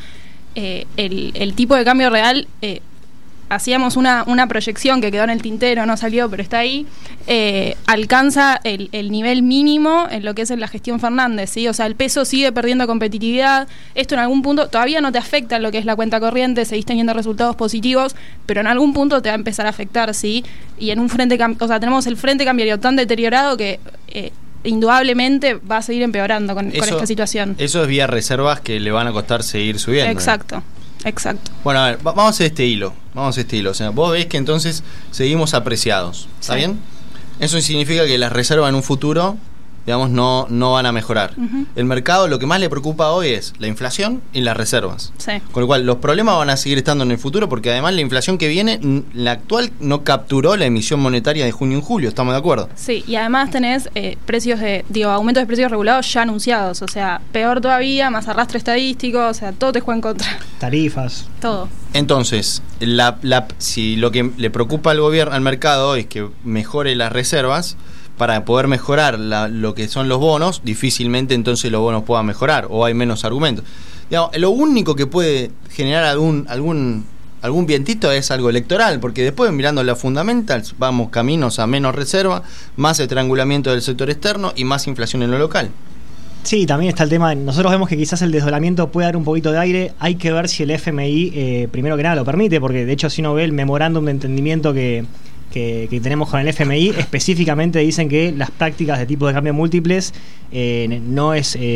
el tipo de cambio real, hacíamos una proyección que quedó en el tintero, no salió, pero está ahí, alcanza el nivel mínimo en lo que es en la gestión Fernández, ¿sí? O sea, el peso sigue perdiendo competitividad. Esto en algún punto todavía no te afecta en lo que es la cuenta corriente, seguís teniendo resultados positivos, pero en algún punto te va a empezar a afectar, ¿sí? Y en un tenemos el frente cambiario tan deteriorado que indudablemente va a seguir empeorando con esta situación. Eso
es vía reservas que le van a costar seguir subiendo.
Exacto.
Bueno, a ver, vamos a hacer este hilo. O sea, vos ves que entonces seguimos apreciados, ¿está bien? Eso significa que las reservas en un futuro, digamos, no van a mejorar. Uh-huh. El mercado lo que más le preocupa hoy es la inflación y las reservas. Sí. Con lo cual los problemas van a seguir estando en el futuro, porque además la inflación que viene, la actual, no capturó la emisión monetaria de junio y julio, ¿estamos de acuerdo?
Sí, y además tenés aumentos de precios regulados ya anunciados, o sea, peor todavía, más arrastre estadístico, o sea, todo te juega en contra.
Tarifas.
Todo.
Entonces, si lo que le preocupa al gobierno, al mercado, es que mejore las reservas, para poder mejorar lo que son los bonos, difícilmente entonces los bonos puedan mejorar, o hay menos argumentos. Digamos, lo único que puede generar algún vientito es algo electoral, porque después, mirando las fundamentals, vamos caminos a menos reserva, más estrangulamiento del sector externo y más inflación en lo local.
Sí, también está el tema, nosotros vemos que quizás el desdoblamiento puede dar un poquito de aire, hay que ver si el FMI primero que nada lo permite, porque de hecho si uno ve el memorándum de entendimiento que tenemos con el FMI, específicamente dicen que las prácticas de tipo de cambio múltiples no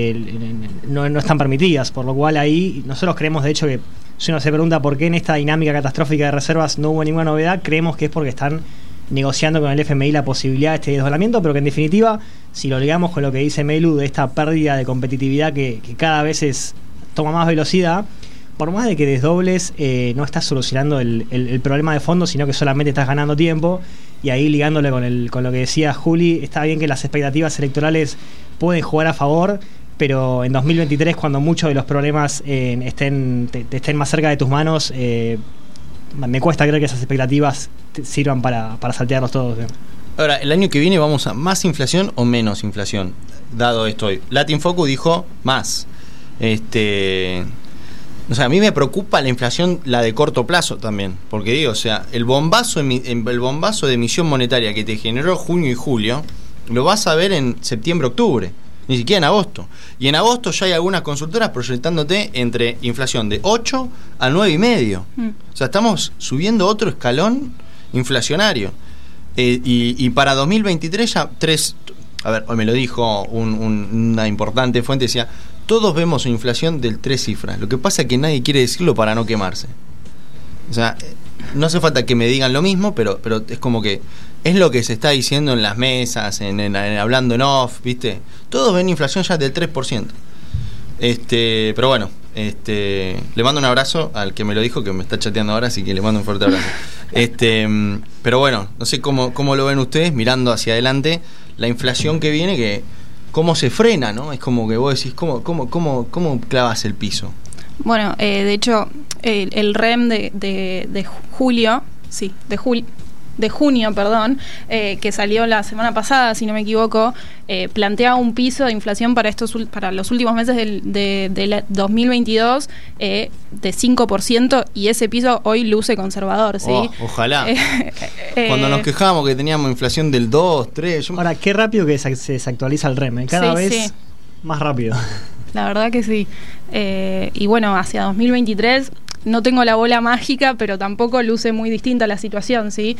están permitidas, por lo cual ahí nosotros creemos, de hecho, que si uno se pregunta por qué en esta dinámica catastrófica de reservas no hubo ninguna novedad, creemos que es porque están negociando con el FMI la posibilidad de este desdoblamiento, pero que en definitiva, si lo ligamos con lo que dice Melu de esta pérdida de competitividad que cada vez toma más velocidad, por más de que desdobles, no estás solucionando el problema de fondo, sino que solamente estás ganando tiempo. Y ahí ligándole con lo que decía Juli, está bien que las expectativas electorales pueden jugar a favor, pero en 2023, cuando muchos de los problemas estén más cerca de tus manos, me cuesta creer que esas expectativas sirvan para saltearlos todos.
Ahora, el año que viene vamos a más inflación o menos inflación, dado esto hoy. Latin Focus dijo más. O sea, a mí me preocupa la inflación, la de corto plazo también, porque digo, o sea, el bombazo de emisión monetaria que te generó junio y julio, lo vas a ver en septiembre, octubre, ni siquiera en agosto. Y en agosto ya hay algunas consultoras proyectándote entre inflación de 8 a 9,5. O sea, estamos subiendo otro escalón inflacionario. Y para 2023 ya a ver, hoy me lo dijo una importante fuente, decía, todos vemos una inflación del 3 cifras. Lo que pasa es que nadie quiere decirlo para no quemarse. O sea, no hace falta que me digan lo mismo, pero es como que es lo que se está diciendo en las mesas, en hablando en off, ¿viste? Todos ven inflación ya del 3%. Pero bueno, le mando un abrazo al que me lo dijo, que me está chateando ahora, así que le mando un fuerte abrazo. Pero bueno, no sé cómo lo ven ustedes mirando hacia adelante la inflación que viene, que cómo se frena, ¿no? Es como que vos decís, ¿cómo clavas el piso?
Bueno, de hecho, el REM de julio, sí, de junio, perdón, que salió la semana pasada, si no me equivoco, plantea un piso de inflación para los últimos meses del 2022 de 5%, y ese piso hoy luce conservador, ¿sí?
Ojalá. Cuando nos quejábamos que teníamos inflación del 2, 3...
Ahora, qué rápido que se desactualiza el REM, cada vez más rápido.
La verdad que sí. Y bueno, hacia 2023... no tengo la bola mágica, pero tampoco luce muy distinta la situación, ¿sí?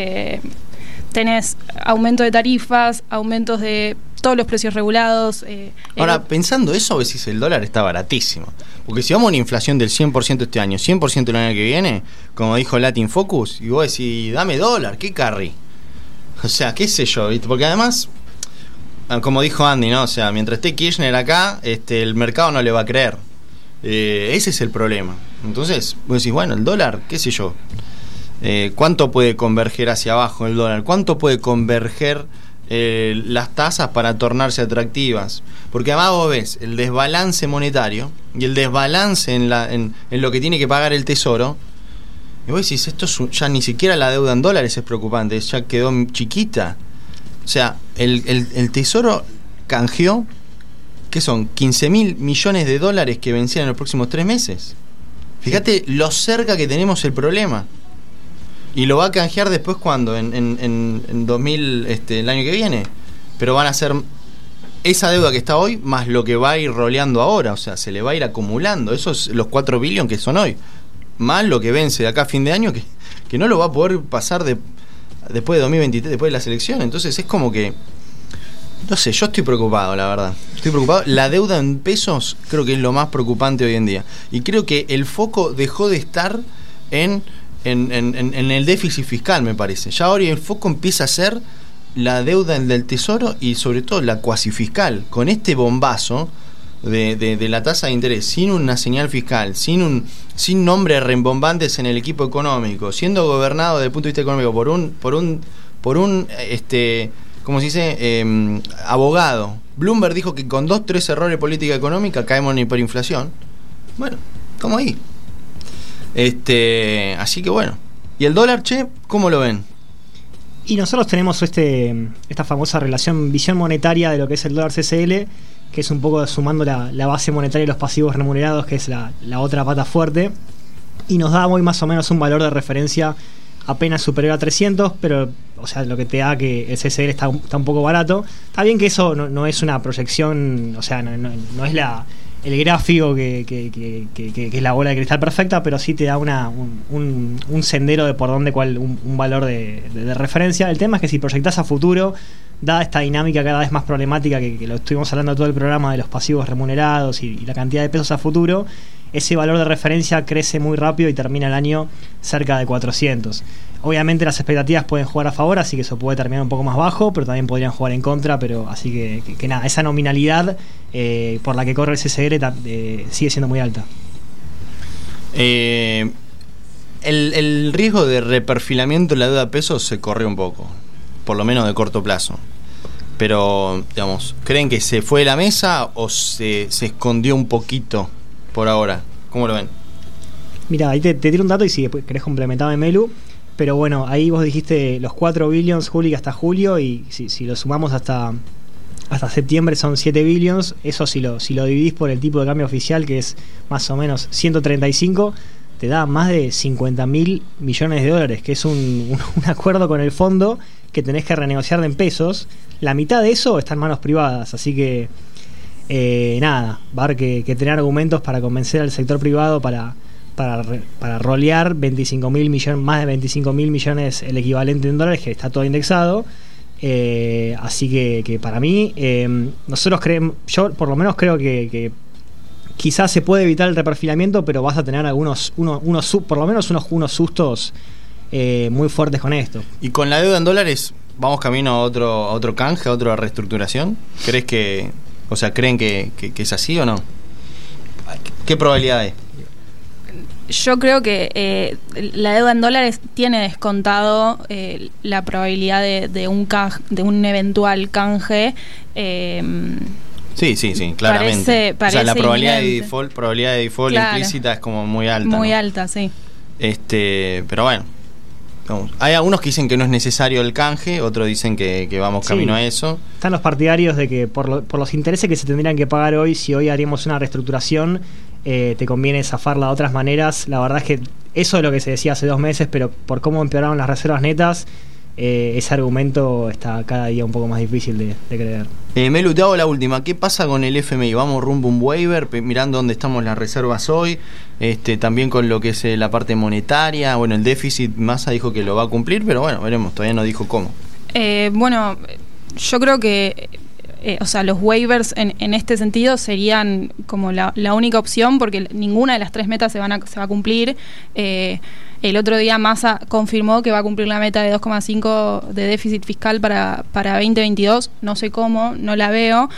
Tenés aumento de tarifas, aumentos de todos los precios regulados.
Ahora, pensando eso, decís, el dólar está baratísimo. Porque si vamos a una inflación del 100% este año, 100% el año que viene, como dijo Latin Focus, y vos decís, dame dólar, ¿qué carry? O sea, qué sé yo, ¿viste? Porque además, como dijo Andy, ¿no? O sea, mientras esté Kirchner acá, el mercado no le va a creer. Ese es el problema. Entonces vos decís, bueno, el dólar, qué sé yo, ¿cuánto puede converger hacia abajo el dólar? ¿Cuánto puede converger las tasas para tornarse atractivas? Porque además vos ves el desbalance monetario y el desbalance en lo que tiene que pagar el tesoro, y vos decís, esto ya ni siquiera la deuda en dólares es preocupante, ya quedó chiquita. O sea, el tesoro canjeó, ¿qué son? 15.000 millones de dólares que vencían en los próximos 3 meses. Fíjate lo cerca que tenemos el problema. Y lo va a canjear después, ¿cuándo? En 2000, el año que viene. Pero van a ser esa deuda que está hoy más lo que va a ir roleando ahora. O sea, se le va a ir acumulando. Esos los 4 billones que son hoy. Más lo que vence de acá a fin de año, que no lo va a poder pasar después de 2023, después de las elecciones. Entonces es como que... no sé, yo estoy preocupado, la verdad. Estoy preocupado. La deuda en pesos creo que es lo más preocupante hoy en día. Y creo que el foco dejó de estar en el déficit fiscal, me parece. Ya ahora el foco empieza a ser la deuda del tesoro y sobre todo la cuasi fiscal. Con este bombazo de la tasa de interés, sin una señal fiscal, sin nombres rembombantes en el equipo económico, siendo gobernado desde el punto de vista económico por un ¿cómo se dice? Abogado. Bloomberg dijo que con 2-3 errores de política económica caemos en hiperinflación. Bueno, estamos ahí. Así que bueno. ¿Y el dólar, che? ¿Cómo lo ven?
Y nosotros tenemos esta famosa visión monetaria de lo que es el dólar CCL, que es un poco sumando la base monetaria de los pasivos remunerados, que es la otra pata fuerte, y nos da hoy más o menos un valor de referencia apenas superior a 300, pero o sea, lo que te da que el CCL está un poco barato. Está bien que eso no es una proyección, o sea, no es el gráfico que es la bola de cristal perfecta, pero sí te da un sendero de por dónde un valor de referencia. El tema es que si proyectás a futuro, dada esta dinámica cada vez más problemática que lo estuvimos hablando todo el programa de los pasivos remunerados y la cantidad de pesos a futuro, ese valor de referencia crece muy rápido y termina el año cerca de 400. Obviamente las expectativas pueden jugar a favor, así que eso puede terminar un poco más bajo, pero también podrían jugar en contra, pero así que nada, esa nominalidad por la que corre el CCL sigue siendo muy alta.
El riesgo de reperfilamiento de la deuda a pesos se corrió un poco, por lo menos de corto plazo. Pero, digamos, ¿creen que se fue de la mesa o se escondió un poquito por ahora? ¿Cómo lo ven?
Mira, ahí te tiro un dato y si después querés complementarme, Melu. Pero bueno, ahí vos dijiste los 4 billions, Juli, hasta julio, y si lo sumamos hasta septiembre son 7 billions. Eso si lo dividís por el tipo de cambio oficial, que es más o menos 135, te da más de 50.000 millones de dólares, que es un acuerdo con el fondo que tenés que renegociar en pesos. La mitad de eso está en manos privadas, así que nada, va a haber que tener argumentos para convencer al sector privado para para rolear 25.000 millones, más de 25.000 millones el equivalente en dólares, que está todo indexado. Así que para mí, nosotros creemos, yo por lo menos creo que quizás se puede evitar el reperfilamiento, pero vas a tener por lo menos unos sustos muy fuertes con esto.
Y con la deuda en dólares, ¿vamos camino a otro canje, a otra reestructuración? ¿Creen que es así o no? ¿Qué probabilidad hay?
Yo creo que la deuda en dólares tiene descontado la probabilidad de un eventual canje.
Sí, claramente.
Parece
la probabilidad
inminente.
de default
Claro.
implícita es como muy alta.
Muy
¿no?
alta, sí.
Pero bueno, hay algunos que dicen que no es necesario el canje, otros dicen que vamos camino a eso.
Están los partidarios de que por los intereses que se tendrían que pagar hoy, si hoy haríamos una reestructuración, te conviene zafarla de otras maneras. La verdad es que eso es lo que se decía hace 2 meses, pero por cómo empeoraron las reservas netas, ese argumento está cada día un poco más difícil de creer.
Melu, te hago la última. ¿Qué pasa con el FMI? ¿Vamos rumbo a un waiver, mirando dónde estamos las reservas hoy? También con lo que es la parte monetaria. Bueno, el déficit, Massa dijo que lo va a cumplir, pero bueno, veremos, todavía no dijo cómo.
Bueno, yo creo que los waivers en este sentido serían como la única opción, porque ninguna de las 3 metas se va a cumplir. El otro día Massa confirmó que va a cumplir la meta de 2,5 de déficit fiscal para 2022. No sé cómo, no la veo.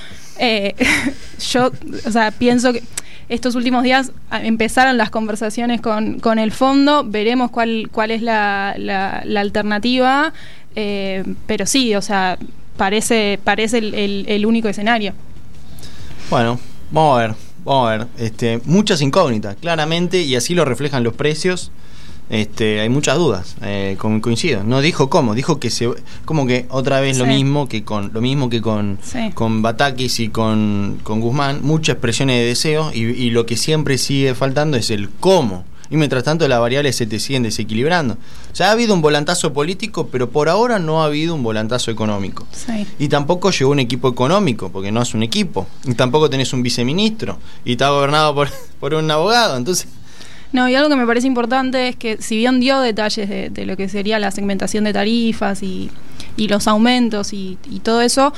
Yo pienso que estos últimos días empezaron las conversaciones con el fondo. Veremos cuál es la alternativa. Pero sí, parece el único escenario. Bueno,
vamos a ver. Muchas incógnitas, claramente, y así lo reflejan los precios. Hay muchas dudas, coincido. No dijo cómo, dijo que como que otra vez lo mismo que con Batakis y con Guzmán, muchas expresiones de deseo, y lo que siempre sigue faltando es el cómo. Y mientras tanto las variables se te siguen desequilibrando. O sea, ha habido un volantazo político, pero por ahora no ha habido un volantazo económico.
Sí.
Y tampoco llegó un equipo económico, porque no es un equipo. Y tampoco tenés un viceministro, y está gobernado por un abogado, entonces...
No, y algo que me parece importante es que, si bien dio detalles de lo que sería la segmentación de tarifas y los aumentos y todo eso,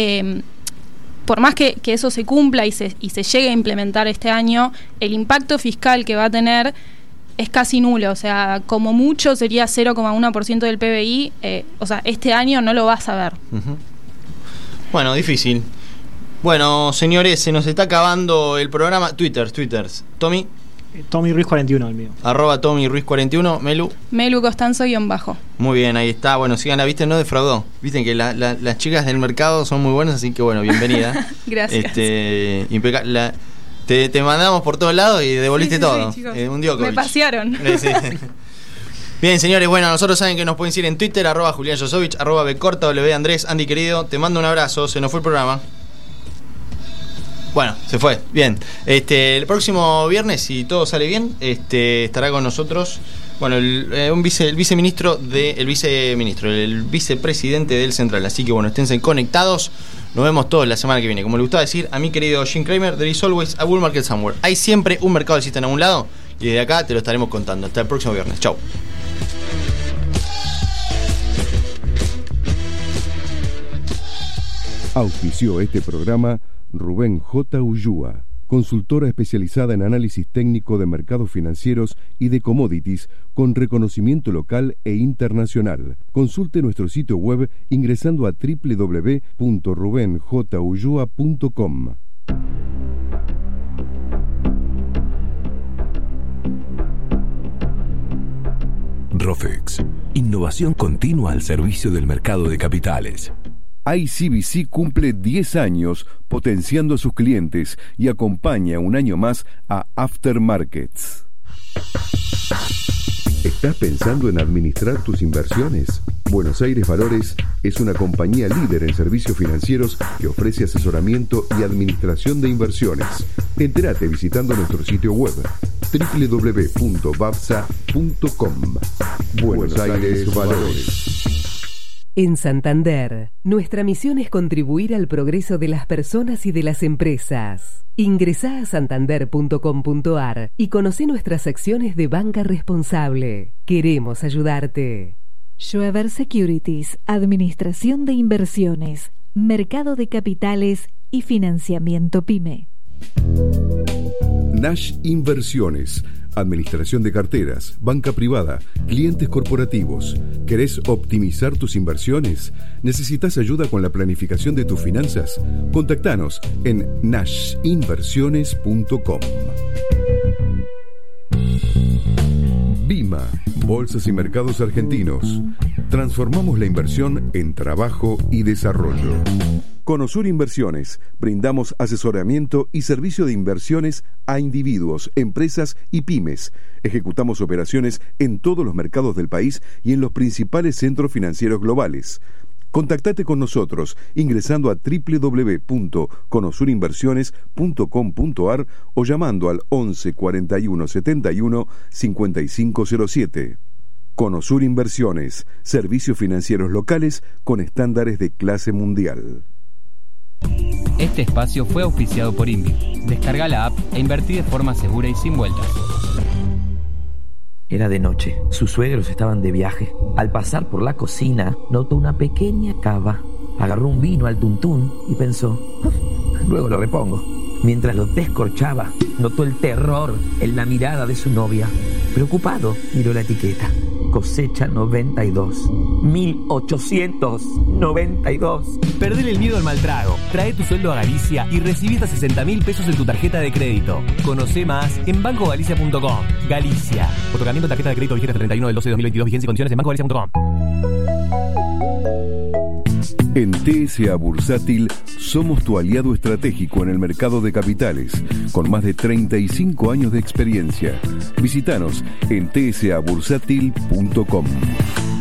por más que eso se cumpla y se llegue a implementar este año, el impacto fiscal que va a tener es casi nulo. O sea, como mucho sería 0,1% del PBI. Este año no lo vas a ver.
Uh-huh. Bueno, difícil. Bueno, señores, se nos está acabando el programa. Twitters. Tommy
Ruiz 41, el mío.
@Tommy Ruiz 41.
Melu Costanzo _.
Muy bien, ahí está. Bueno, síganla, no defraudó. Visten que las chicas del mercado son muy buenas, así que bueno, bienvenida.
Gracias.
Te mandamos por todos lados y devolviste todo.
Sí,
un Djokovic.
Me pasearon.
Sí. Bien, señores, bueno, nosotros saben que nos pueden seguir en Twitter, @Julián Josovich, @Bcorta, W Andrés. Andy, querido, te mando un abrazo. Se nos fue el programa. Bueno, se fue, bien. El próximo viernes, si todo sale bien, estará con nosotros, bueno, el vicepresidente del Central. Así que bueno, esténse conectados. Nos vemos todos la semana que viene. Como le gustaba decir a mi querido Jim Cramer, there is always a bull market somewhere. Hay siempre un mercado alcista en algún lado, y desde acá te lo estaremos contando. Hasta el próximo viernes. Chau.
Auspició este programa Rubén J. Ullúa, consultora especializada en análisis técnico de mercados financieros y de commodities con reconocimiento local e internacional. Consulte nuestro sitio web ingresando a www.rubenjullua.com.
Rofex, innovación continua al servicio del mercado de capitales.
ICBC cumple 10 años potenciando a sus clientes y acompaña un año más a Aftermarkets. ¿Estás pensando en administrar tus inversiones? Buenos Aires Valores es una compañía líder en servicios financieros que ofrece asesoramiento y administración de inversiones. Entérate visitando nuestro sitio web www.bavsa.com. Buenos Aires Valores.
En Santander, nuestra misión es contribuir al progreso de las personas y de las empresas. Ingresá a santander.com.ar y conoce nuestras acciones de banca responsable. Queremos ayudarte.
Schweber Securities, Administración de Inversiones, Mercado de Capitales y Financiamiento PYME.
Nash Inversiones, administración de carteras, banca privada, clientes corporativos. ¿Querés optimizar tus inversiones? ¿Necesitas ayuda con la planificación de tus finanzas? Contactanos en nashinversiones.com. BIMA, Bolsas y Mercados Argentinos. Transformamos la inversión en trabajo y desarrollo. Con Osur Inversiones brindamos asesoramiento y servicio de inversiones a individuos, empresas y pymes. Ejecutamos operaciones en todos los mercados del país y en los principales centros financieros globales. Contactate con nosotros ingresando a www.conosurinversiones.com.ar o llamando al 11 41 71 5507. Conosur Inversiones, servicios financieros locales con estándares de clase mundial.
Este espacio fue auspiciado por Invi. Descarga la app e invertí de forma segura y sin vueltas.
Era de noche. Sus suegros estaban de viaje. Al pasar por la cocina, notó una pequeña cava. Agarró un vino al tuntún y pensó, luego lo repongo. Mientras lo descorchaba, notó el terror en la mirada de su novia. Preocupado, miró la etiqueta. Cosecha 92. 1892.
Perdele el miedo al mal trago. Trae tu sueldo a Galicia y recibí hasta 60.000 pesos en tu tarjeta de crédito. Conoce más en bancogalicia.com. Galicia. Otorgamiento de tarjeta de crédito vigente hasta 31 del 12 de 2022. Vigencia y condiciones en bancogalicia.com.
En TSA Bursátil somos tu aliado estratégico en el mercado de capitales, con más de 35 años de experiencia. Visítanos en tsabursátil.com.